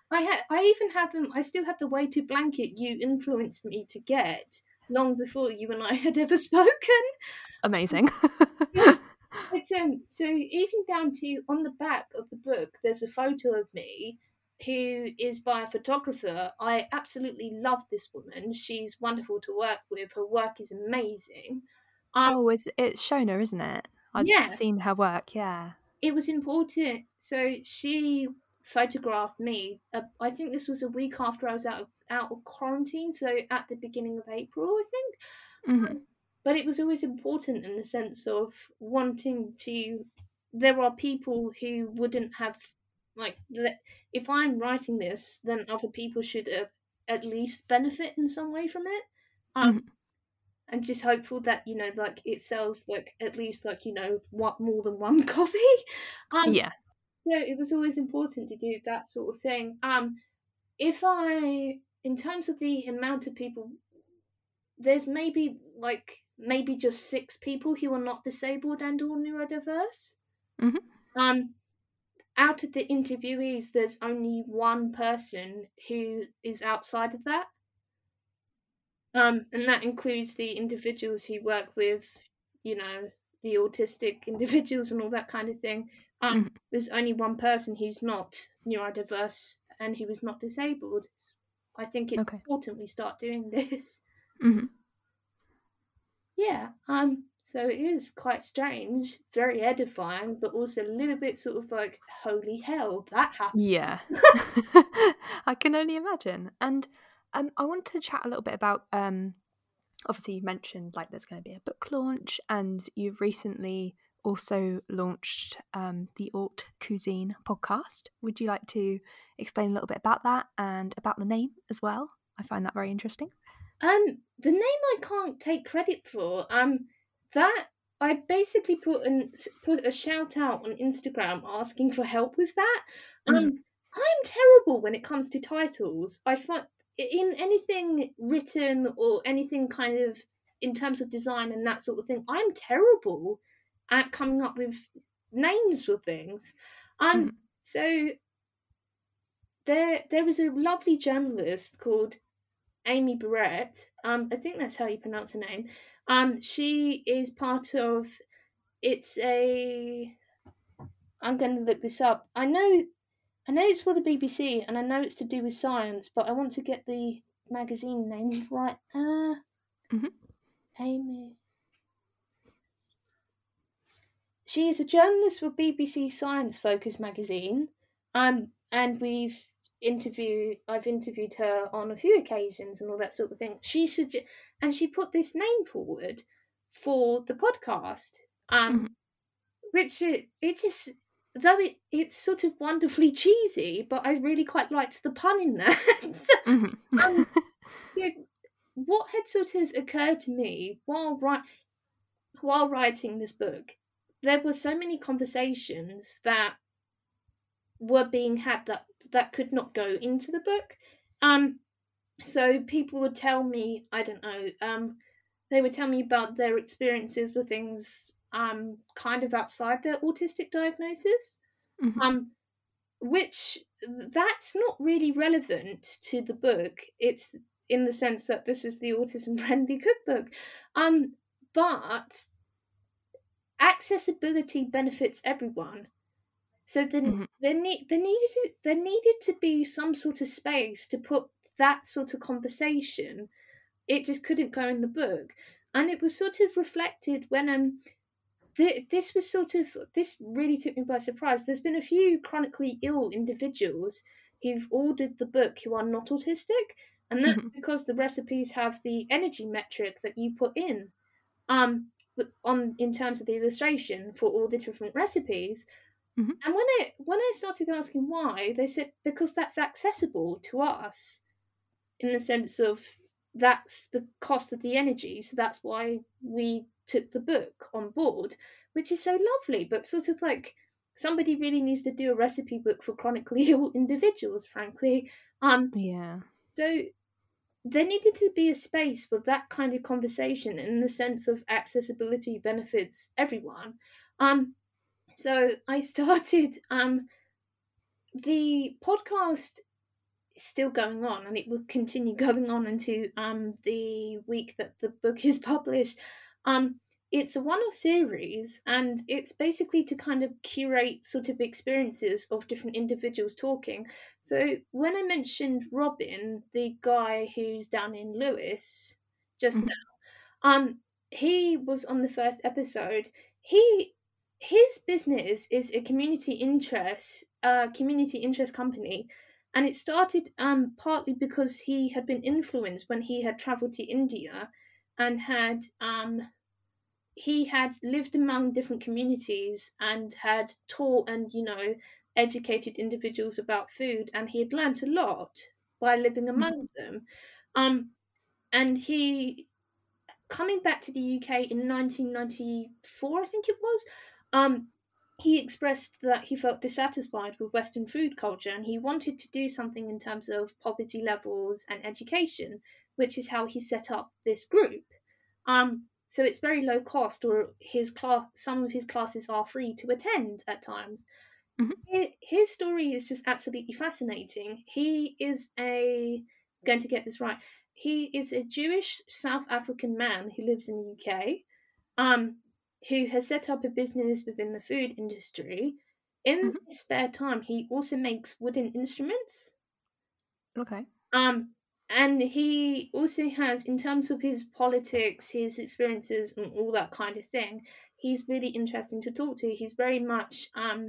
I even have them. I still have the weighted blanket you influenced me to get long before you and I had ever spoken. Amazing. Yeah. It's so even down to on the back of the book, there's a photo of me who is by a photographer. I absolutely love this woman. She's wonderful to work with. Her work is amazing. Oh, it's Shona, isn't it? I've Yeah, seen her work, yeah. it was important. So she photographed me. I think this was a week after I was out of quarantine. So at the beginning of April, I think. Hmm. But it was always important in the sense of wanting to. There are people who wouldn't have, like, if I'm writing this, then other people should at least benefit in some way from it. Um, Hmm. I'm just hopeful that like it sells like at least like what more than one copy. Um, Yeah. so it was always important to do that sort of thing. In terms of the amount of people, there's maybe just 6 people who are not disabled and or neurodiverse. Hmm. Um, Out of the interviewees, there's only one person who is outside of that. And that includes the individuals who work with, you know, the autistic individuals and all that kind of thing. Hmm. There's only one person who's not neurodiverse and who is not disabled. I think it's Okay. important we start doing this. Hmm. Yeah, so it is quite strange, very edifying, but also a little bit sort of like, holy hell, that happened. Yeah. I can only imagine. And I want to chat a little bit about obviously you mentioned like there's going to be a book launch, and you've recently also launched the Haute Cuisine podcast. Would you like to explain a little bit about that and about the name as well? I find that very interesting. The name I can't take credit for. That I basically put a shout out on Instagram asking for help with that. Hmm. I'm terrible when it comes to titles. I find in anything written or anything kind of in terms of design and that sort of thing, I'm terrible at coming up with names for things. Hmm. So there was a lovely journalist called Amy Barrett. I think that's how you pronounce her name. She is part of. It's a. I'm going to look this up. I know it's for the BBC, and I know it's to do with science, but I want to get the magazine name right. Hmm. Amy. She is a journalist for BBC Science Focus magazine. And I've interviewed her on a few occasions and all that sort of thing. And she put this name forward for the podcast. Hmm. Which it just though it's sort of wonderfully cheesy, but I really quite liked the pun in that. Hmm. um, so what had sort of occurred to me while writing this book, there were so many conversations that were being had that could not go into the book. So people would tell me, I don't know, they would tell me about their experiences with things kind of outside their autistic diagnosis. Hmm. Um, which that's not really relevant to the book. It's in the sense that this is the autism friendly cookbook. But accessibility benefits everyone. So then Hmm. there needed to be some sort of space to put that sort of conversation. It just couldn't go in the book, and it was sort of reflected when this really took me by surprise. There's been a few chronically ill individuals who've ordered the book who are not autistic, and that's Hmm. because the recipes have the energy metric that you put in. On in terms of the illustration for all the different recipes. Hmm. And when I started asking why, they said because that's accessible to us in the sense of that's the cost of the energy, so that's why we took the book on board, which is so lovely. But sort of like somebody really needs to do a recipe book for chronically ill individuals, frankly. Yeah. So there needed to be a space for that kind of conversation in the sense of accessibility benefits everyone. So I started the podcast. still going on, and it will continue going on into the week that the book is published. Um, it's a one-off series, and it's basically to kind of curate sort of experiences of different individuals talking. So when I mentioned Robin, the guy who's down in Lewis just Mhm. now, he was on the first episode. He his business is a community interest company, and it started partly because he had been influenced when he had traveled to India and he had lived among different communities and had taught and educated individuals about food, and he had learnt a lot by living Mhm. among them. And he coming back to the UK in 1994, I think it was, um, he expressed that he felt dissatisfied with Western food culture and he wanted to do something in terms of poverty levels and education, which is how he set up this group. So it's very low cost, or some of his classes are free to attend at times. Mhm. His story is just absolutely fascinating. He is going to get this right. He is a Jewish South African man who lives in the UK, um, who has set up a business within the food industry. In Mhm. his spare time, he also makes wooden instruments. Okay. Um, and he also has, in terms of his politics, his experiences, and all that kind of thing, he's really interesting to talk to. He's very much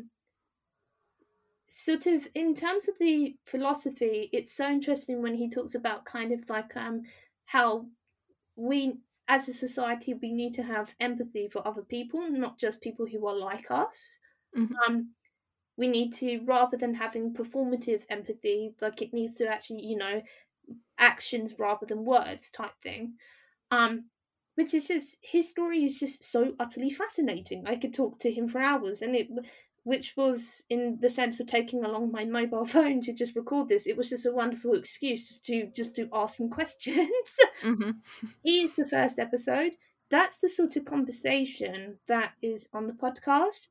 sort of, in terms of the philosophy, it's so interesting when he talks about kind of like how we as a society we need to have empathy for other people, not just people who are like us. Mhm. um we need to, rather than having performative empathy, like it needs to actually, actions rather than words type thing. um which is just, his story is just so utterly fascinating. I could talk to him for hours, and it which was in the sense of taking along my mobile phone to just record this, it was just a wonderful excuse just to ask him questions. Mhm. He is the first episode. That's the sort of conversation that is on the podcast.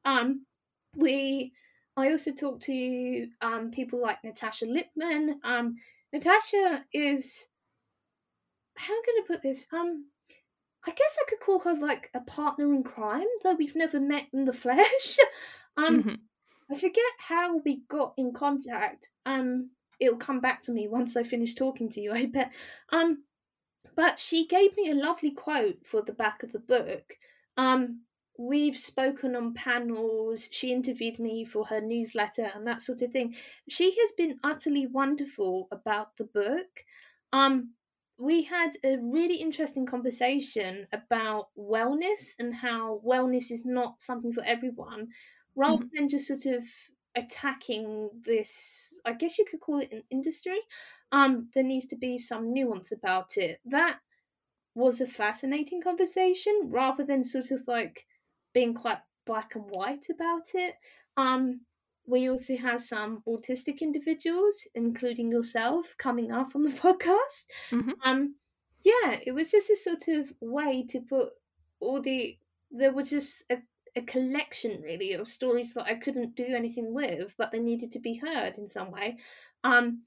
We I also talk to people like Natasha Lipman. Natasha is, how am I going to put this? I guess I could call her like a partner in crime, though we've never met in the flesh. um, Mhm. I forget how we got in contact. It'll come back to me once I finish talking to you, I bet. Um, but she gave me a lovely quote for the back of the book. Um, we've spoken on panels. She interviewed me for her newsletter and that sort of thing. She has been utterly wonderful about the book. Um, we had a really interesting conversation about wellness and how wellness is not something for everyone, rather Mhm. than just sort of attacking this, I guess you could call it an industry. There needs to be some nuance about it. That was a fascinating conversation, rather than sort of like being quite black and white about it. Um, we also have some autistic individuals, including yourself, coming up on the podcast. Mhm. Um, yeah, it was just a sort of way to put all the, there was just a collection really of stories that I couldn't do anything with, but they needed to be heard in some way. Um,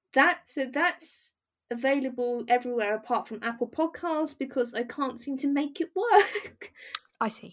that's available everywhere apart from Apple Podcasts, because I can't seem to make it work. I see.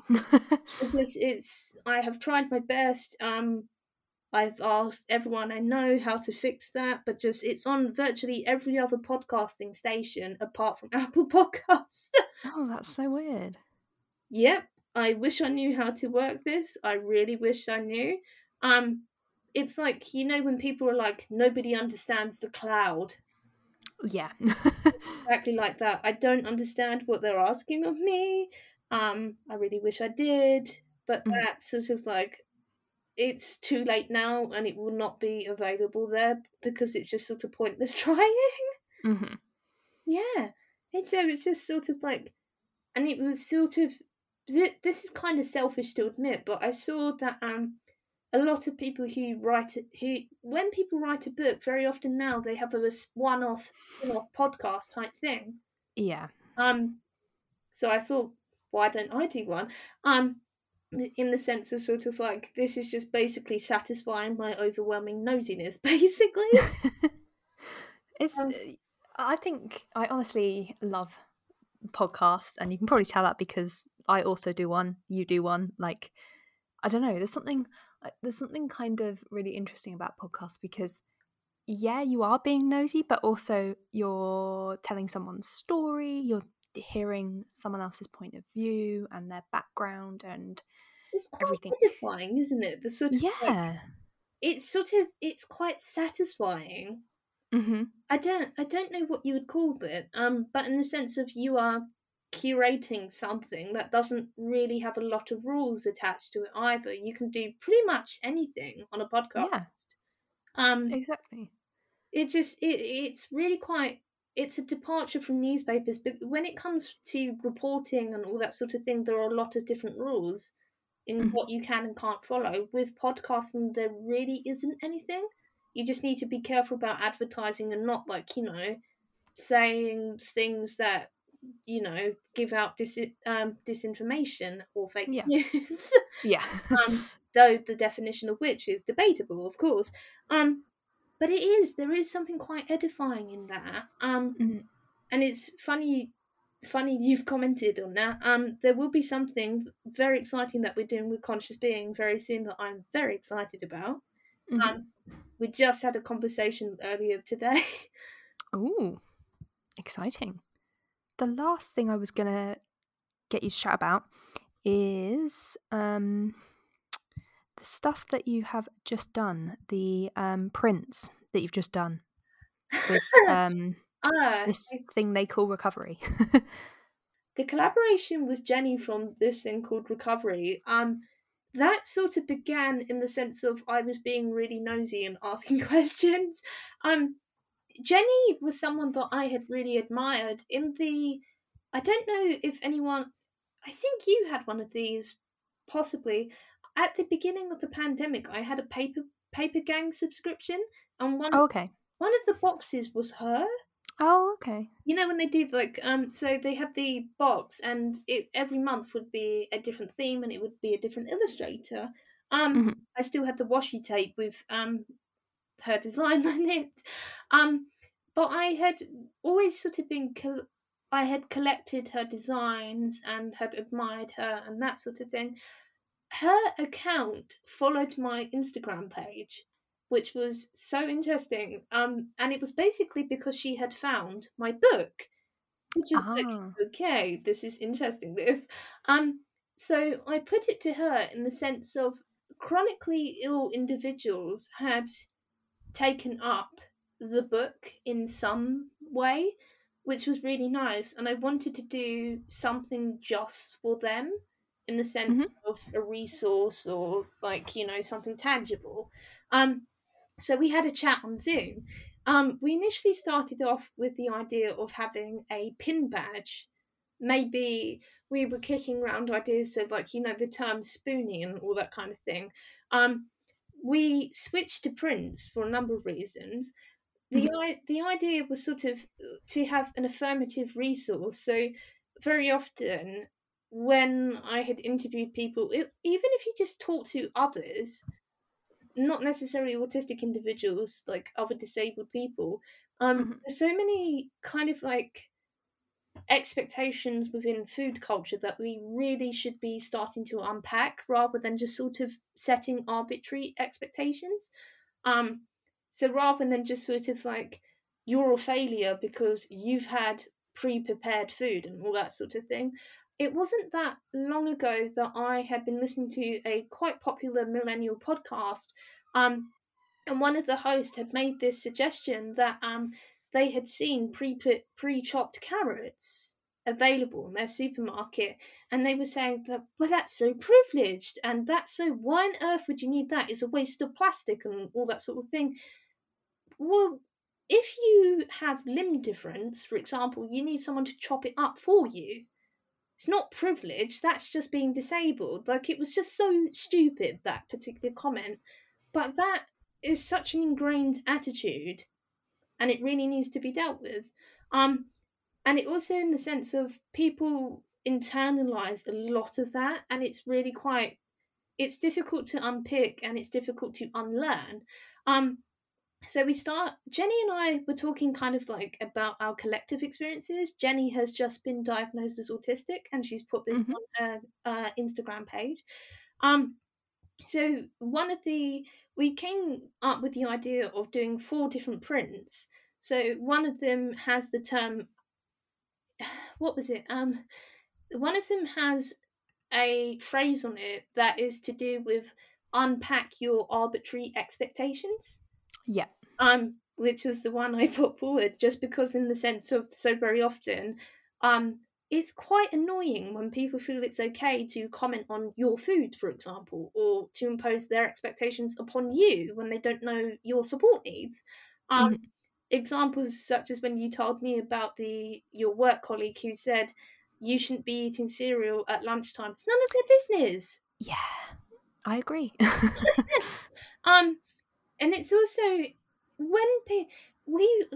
I have tried my best. I've asked everyone I know how to fix that, but just it's on virtually every other podcasting station apart from Apple Podcasts. Oh, that's so weird. Yep, I wish I knew how to work this. I really wish I knew. Um, it's like, when people are like, nobody understands the cloud. Yeah. Exactly like that. I don't understand what they're asking of me. I really wish I did, but Mhm. that's sort of like, it's too late now and it will not be available there because it's just sort of pointless trying. Mhm. Yeah. It's just sort of like, and it was sort of, this is kind of selfish to admit, but I saw that a lot of people who when people write a book, very often now they have a one-off spin-off podcast type thing. Yeah. Um, So I thought, why don't I do one? In the sense of sort of like, this is just basically satisfying my overwhelming nosiness, basically. It's. Um, I think I honestly love podcasts, and you can probably tell that because I also do one. You do one. Like, I don't know. There's something kind of really interesting about podcasts because yeah, you are being nosy, but also you're telling someone's story. You're hearing someone else's point of view and their background and it's quite everything. edifying, isn't it? The sort of like Yeah. it's quite satisfying. Mm-hmm. I don't know what you would call it, but in the sense of you are curating something that doesn't really have a lot of rules attached to it either. You can do pretty much anything on a podcast. Yeah. Um, Exactly. it's really quite it's a departure from newspapers, but when it comes to reporting and all that sort of thing, there are a lot of different rules in Mm-hmm. what you can and can't follow. With podcasting, there really isn't anything. You just need to be careful about advertising and not like, saying things that, give out disinformation or fake Yeah. news. Yeah. Though the definition of which is debatable, of course. But there is something quite edifying in that. Mhm. And it's funny you've commented on that. There will be something very exciting that we're doing with Conscious Being very soon that I'm very excited about. Mhm. Um, we just had a conversation earlier today. Ooh, exciting. The last thing I was gonna get you to chat about is the stuff that you have just done, the prints that you've just done with ah, this thing they call recovery. the collaboration with Jenny from this thing called Recovery, that sort of began in the sense of I was being really nosy and asking questions. Um, Jenny was someone that I had really admired in the. I don't know if anyone. I think you had one of these, possibly. At the beginning of the pandemic, I had a paper gang subscription, and one Oh, okay. one of the boxes was her. Oh, okay. You know when they do like so they had the box and it every month would be a different theme and it would be a different illustrator. Mhm. I still had the washi tape with her design on it. Um but I had always sort of I had collected her designs and had admired her and that sort of thing. Her account followed my Instagram page, which was so interesting. And it was basically because she had found my book, which is like, Ah. okay, this is interesting. This, um, so I put it to her in the sense of chronically ill individuals had taken up the book in some way, which was really nice. And I wanted to do something just for them in the Mhm. sense of a resource or like, something tangible. Um, so we had a chat on Zoom. We initially started off with the idea of having a pin badge. Maybe we were kicking around ideas of like, the term spoonie and all that kind of thing. Um, we switched to prints for a number of reasons. The Mhm. the idea was sort of to have an affirmative resource. So very often when I had interviewed people, even if you just talk to others, not necessarily autistic individuals, like other disabled people, Mhm. there's so many kind of like expectations within food culture that we really should be starting to unpack rather than just sort of setting arbitrary expectations. Um, so rather than just sort of like you're a failure because you've had pre-prepared food and all that sort of thing, it wasn't that long ago that I had been listening to a quite popular millennial podcast, um, and one of the hosts had made this suggestion that they had seen pre-chopped carrots available in their supermarket, and they were saying that, well, that's so privileged and that's so, why on earth would you need that, it's a waste of plastic and all that sort of thing. Well, if you have limb difference, for example, you need someone to chop it up for you. It's not privilege, that's just being disabled. Like, it was just so stupid, that particular comment. But that is such an ingrained attitude, and it really needs to be dealt with. And it also, in the sense of people internalize a lot of that, and it's really quite, it's difficult to unpick and it's difficult to unlearn. Um, So Jenny and I were talking kind of like about our collective experiences. Jenny has just been diagnosed as autistic, and she's put this Mhm. on her Instagram page. So we came up with the idea of doing 4 different prints. So one of them has the term, what was it? One of them has a phrase on it that is to do with unpack your arbitrary expectations. Yeah. Which was the one I put forward, just because in the sense of so very often, it's quite annoying when people feel it's okay to comment on your food, for example, or to impose their expectations upon you when they don't know your support needs. Um, Mhm. Examples such as when you told me about your work colleague who said you shouldn't be eating cereal at lunchtime. It's none of their business. Yeah. I agree. Um, and it's also when we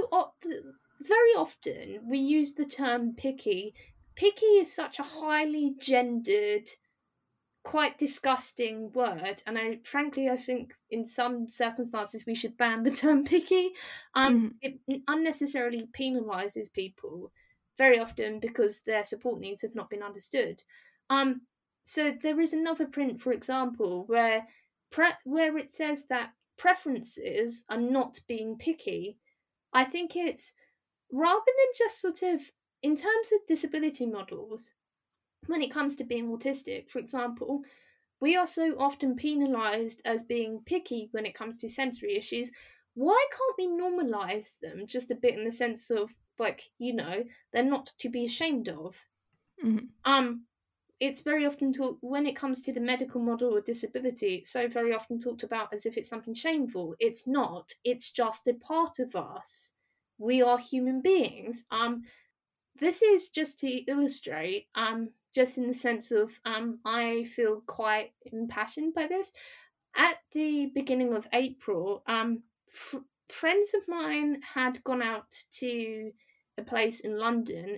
very often we use the term picky. Picky is such a highly gendered, quite disgusting word, and I think in some circumstances we should ban the term picky. Mhm. It unnecessarily penalises people very often because their support needs have not been understood. Um, so there is another print, for example, where it says that preferences are not being picky. I think it's rather than just sort of in terms of disability models when it comes to being autistic, for example, we are so often penalised as being picky when it comes to sensory issues. Why can't we normalise them just a bit in the sense of, like, they're not to be ashamed of? Mhm. Um, it's very often talked when it comes to the medical model of disability, it's so very often talked about as if it's something shameful. It's not. It's just a part of us. We are human beings. This is just to illustrate, just in the sense of, I feel quite impassioned by this. At the beginning of April, friends of mine had gone out to a place in London.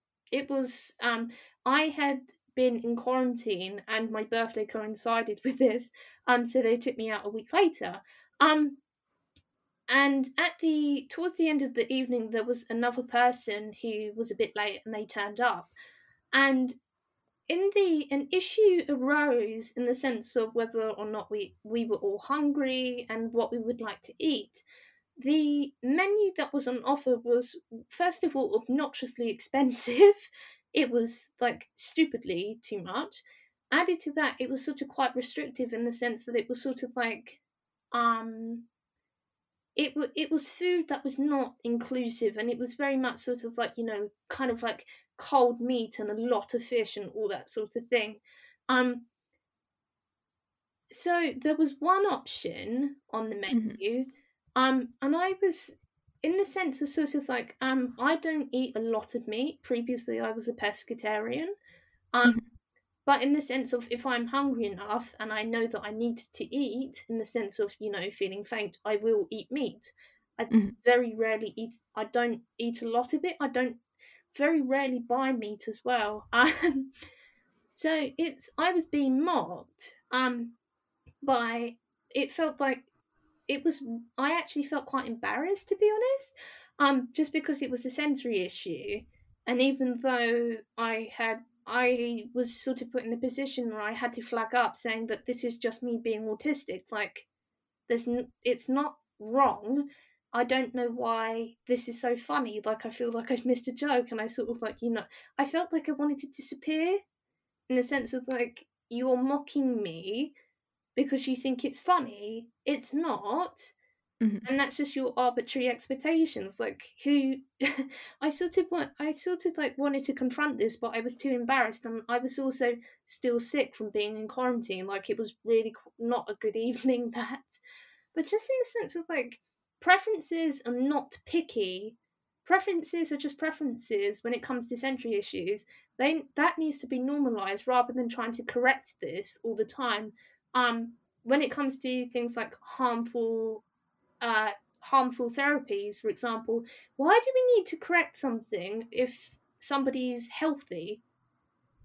I had been in quarantine and my birthday coincided with this, so they took me out a week later. Um, and towards the end of the evening, there was another person who was a bit late and they turned up. And an issue arose in the sense of whether or not we were all hungry and what we would like to eat. The menu that was on offer was, first of all, obnoxiously expensive. It was like stupidly too much. Added to that, it was sort of quite restrictive in the sense that it was sort of like, um it was food that was not inclusive, and it was very much sort of like, kind of like cold meat and a lot of fish and all that sort of thing. Um, so there was one option on the Mhm. menu, and I was in the sense of sort of like, I don't eat a lot of meat. Previously, I was a pescatarian. Um, Mhm. but in the sense of if I'm hungry enough and I know that I need to eat, in the sense of, feeling faint, I will eat meat. I Mhm. I don't eat a lot of it. I don't very rarely buy meat as well. So I was being mocked by, it felt like it was, I actually felt quite embarrassed, to be honest, just because it was a sensory issue, and even though I was sort of put in the position where I had to flag up saying that this is just me being autistic, like it's not wrong. I don't know why this is so funny. Like I feel like I've missed a joke, and I sort of like, I felt like I wanted to disappear in the sense of like, you're mocking me because you think it's funny. It's not, Mhm. and that's just your arbitrary expectations. Like who I sort of like wanted to confront this, but I was too embarrassed, and I was also still sick from being in quarantine. Like it was really not a good evening, that. But just in the sense of like, preferences are not picky. Preferences are just preferences when it comes to sensory issues. That needs to be normalized rather than trying to correct this all the time. When it comes to things like uh, harmful therapies, for example, why do we need to correct something if somebody's healthy?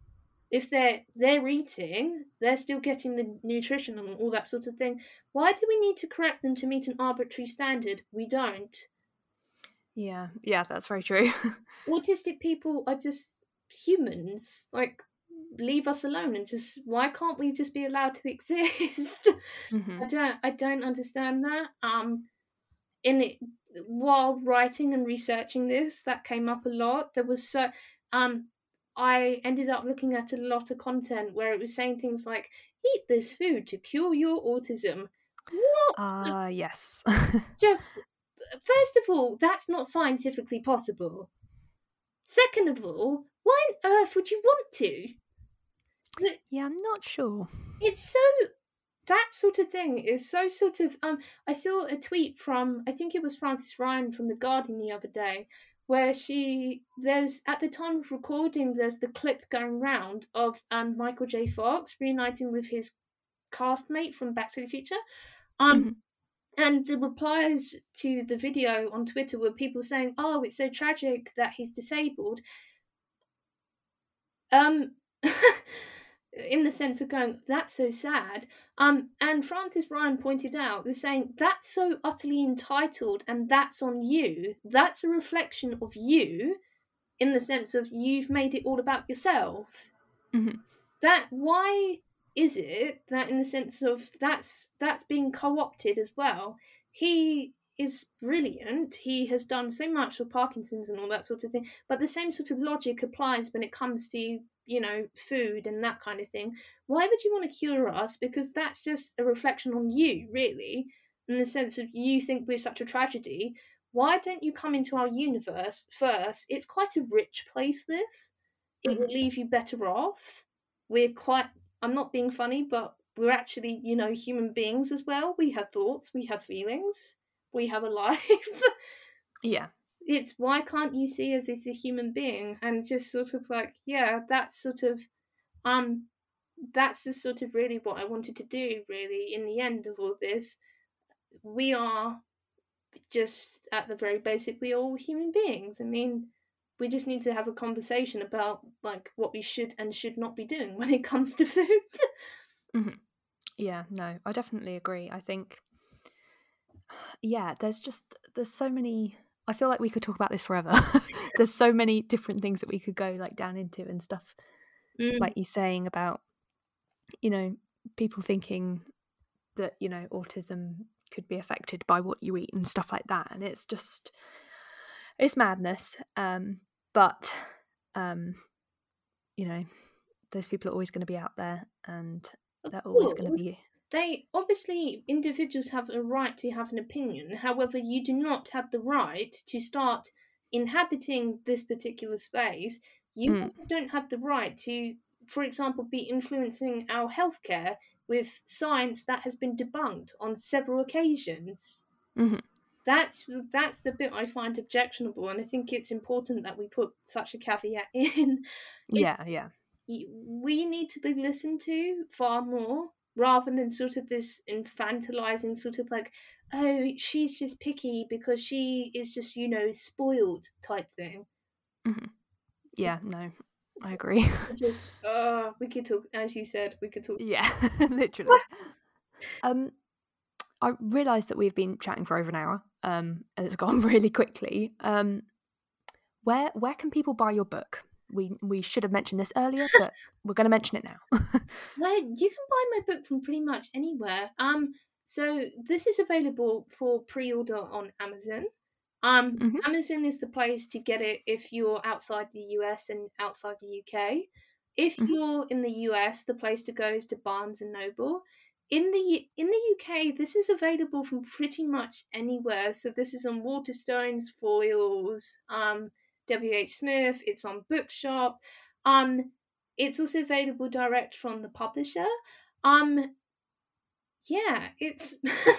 if they're eating, they're still getting the nutrition and all that sort of thing. Why do we need to correct them to meet an arbitrary standard? We don't. Yeah, that's very true. Autistic people are just humans. Like, leave us alone and just, why can't we just be allowed to exist? Hmm. I don't understand that. In it, while writing and researching this, that came up a lot. There was um I ended up looking at a lot of content where it was saying things like, eat this food to cure your autism. What? Yes. Just, first of all, that's not scientifically possible. Second of all, why on earth would you want to? Yeah, I'm not sure. It's so, that sort of thing is so sort of I saw a tweet from, I think it was Frances Ryan from The Guardian the other day, where there's, at the time of recording, there's the clip going round of Michael J. Fox reuniting with his castmate from Back to the Future. Hmm. And the replies to the video on Twitter were people saying, "Oh, it's so tragic that he's disabled." Um, in the sense of going, "That's so sad." And Francis Ryan pointed out, they're saying, "That's so utterly entitled, and that's on you. That's a reflection of you, in the sense of you've made it all about yourself." Hmm. That, why is it that, in the sense of, that's being co-opted as well? He is brilliant, he has done so much for Parkinson's and all that sort of thing, but the same sort of logic applies when it comes to, food and that kind of thing. Why would you want to cure us? Because that's just a reflection on you, really, in the sense of, you think we're such a tragedy. Why don't you come into our universe first? It's quite a rich place, this. It will Hmm. leave you better off. We're quite, I'm not being funny, but we're actually, human beings as well. We have thoughts, we have feelings, we have a life. Yeah. It's, why can't you see us as a human being and just sort of like, yeah, um that's the sort of really what I wanted to do, really, in the end of all this. We are just, at the very basic, we are all human beings. I mean, we just need to have a conversation about, like, what we should and should not be doing when it comes to food. Hmm. Yeah, no, I definitely agree. I think, yeah, there's so many. I feel like we could talk about this forever. There's so many different things that we could go like down into and stuff. Mm, Like you saying about, you know, people thinking that, autism could be affected by what you eat and stuff like that. And it's madness. But, um, you know, those people are always going to be out there and of they're always going to course, be. they obviously, individuals have a right to have an opinion. However, you do not have the right to start inhabiting this particular space. You Mm, also don't have the right to, for example, be influencing our healthcare with science that has been debunked on several occasions. mhm. That's the bit I find objectionable, and I think it's important that we put such a caveat in. Yeah, yeah. We need to be listened to far more, rather than sort of this infantilizing sort of like, oh, she's just picky because she is just, spoiled type thing. Mhm. Yeah, no, I agree. Just, we could talk, as you said, we could talk. Yeah, literally. Um, I realised that we've been chatting for over an hour, and it's gone really quickly. Where can people buy your book? We should have mentioned this earlier, but we're going to mention it now. Well, you can buy my book from pretty much anywhere. So this is available for pre-order on Amazon. Hmm. Amazon is the place to get it if you're outside the US and outside the UK. If Hmm. you're in the US, the place to go is to Barnes and Noble. In the UK, this is available from pretty much anywhere. So this is on Waterstones, Foyles, WH Smith. It's on Bookshop. Um, it's also available direct from the publisher. Um, yeah, it's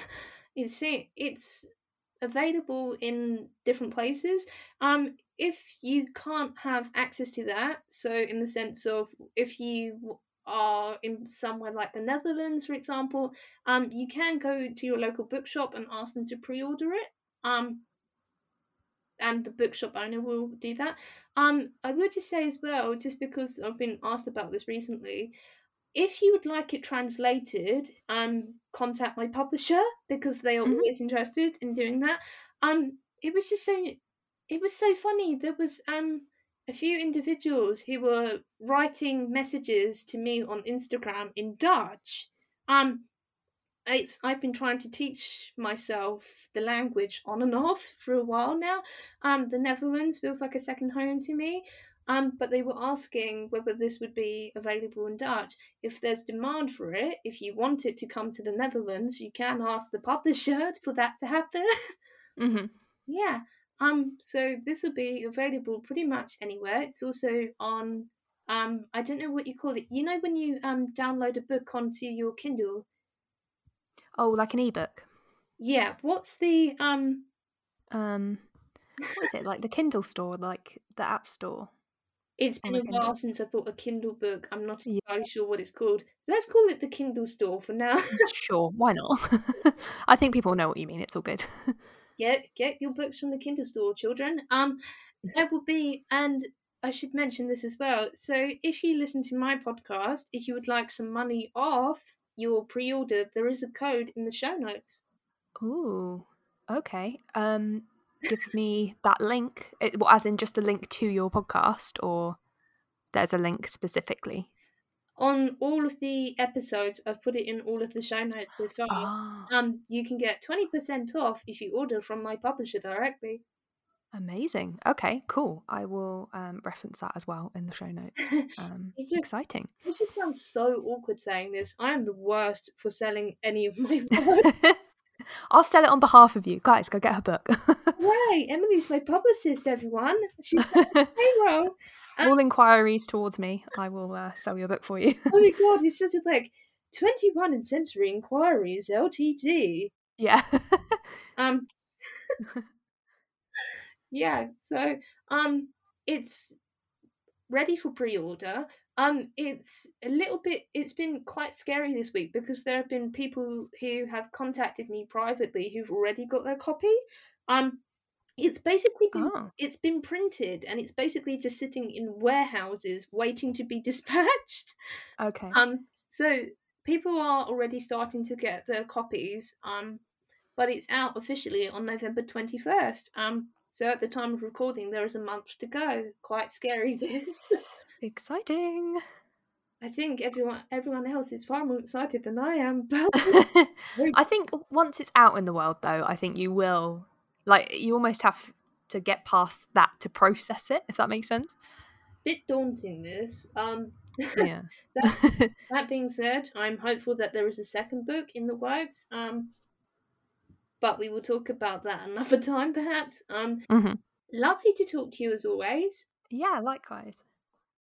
it's available in different places. If you can't have access to that, so in the sense of, if you are in somewhere like the Netherlands, for example, you can go to your local bookshop and ask them to pre-order it. Um, and the bookshop owner will do that. I would just say as well, just because I've been asked about this recently, if you would like it translated, contact my publisher because they are Mhm. always interested in doing that. It was just so it was so funny. There was a few individuals who were writing messages to me on Instagram in Dutch. Um, I've been trying to teach myself the language on and off for a while now. The Netherlands feels like a second home to me. But they were asking whether this would be available in Dutch. If there's demand for it, if you want it to come to the Netherlands, you can ask the publisher for that to happen. Mhm. Yeah. So this will be available pretty much anywhere. It's also on I don't know what you call it. You know when you download a book onto your Kindle? Oh, like an ebook. Yeah, what's the What is it, like the Kindle store, like the App Store It's on been a a while Kindle? since I bought a Kindle book. I'm not Yeah, entirely sure what it's called. Let's call it the Kindle store for now. sure, why not? I think people know what you mean, it's all good. Get your books from the Kindle store, children. There will be, and I should mention this as well. So if you listen to my podcast, if you would like some money off your pre-order, there is a code in the show notes. Ooh, okay. Give me that link. Well, as in just a link to your podcast, or there's a link specifically? On all of the episodes, I've put it in all of the show notes so far. Ah, You can get 20% off if you order from my publisher directly. amazing. Okay, cool. I will reference that as well in the show notes. It just Exciting. This just sounds so awkward saying this. I am the worst for selling any of my work. I'll sell it on behalf of you. Guys, go get her book. Right, Emily's my publicist, everyone. She's on the payroll. All inquiries towards me, I will sell your book for you. Oh my god, it's sort of like 21 and Sensory Inquiries Ltd. Yeah. Um, yeah, so it's ready for pre-order. It's been quite scary this week because there have been people who have contacted me privately who've already got their copy. Um, Oh, it's been printed and it's basically just sitting in warehouses waiting to be dispatched. okay. So people are already starting to get their copies. But it's out officially on November 21st. So at the time of recording, there is a month to go. Quite scary, this. Exciting. I think everyone else is far more excited than I am. But I think once it's out in the world, though, I think you will, like, you almost have to get past that to process it, if that makes sense. bit daunting, this. Yeah. That that being said, I'm hopeful that there is a second book in the works. But we will talk about that another time, perhaps. Hmm. Lovely to talk to you as always. Yeah, likewise.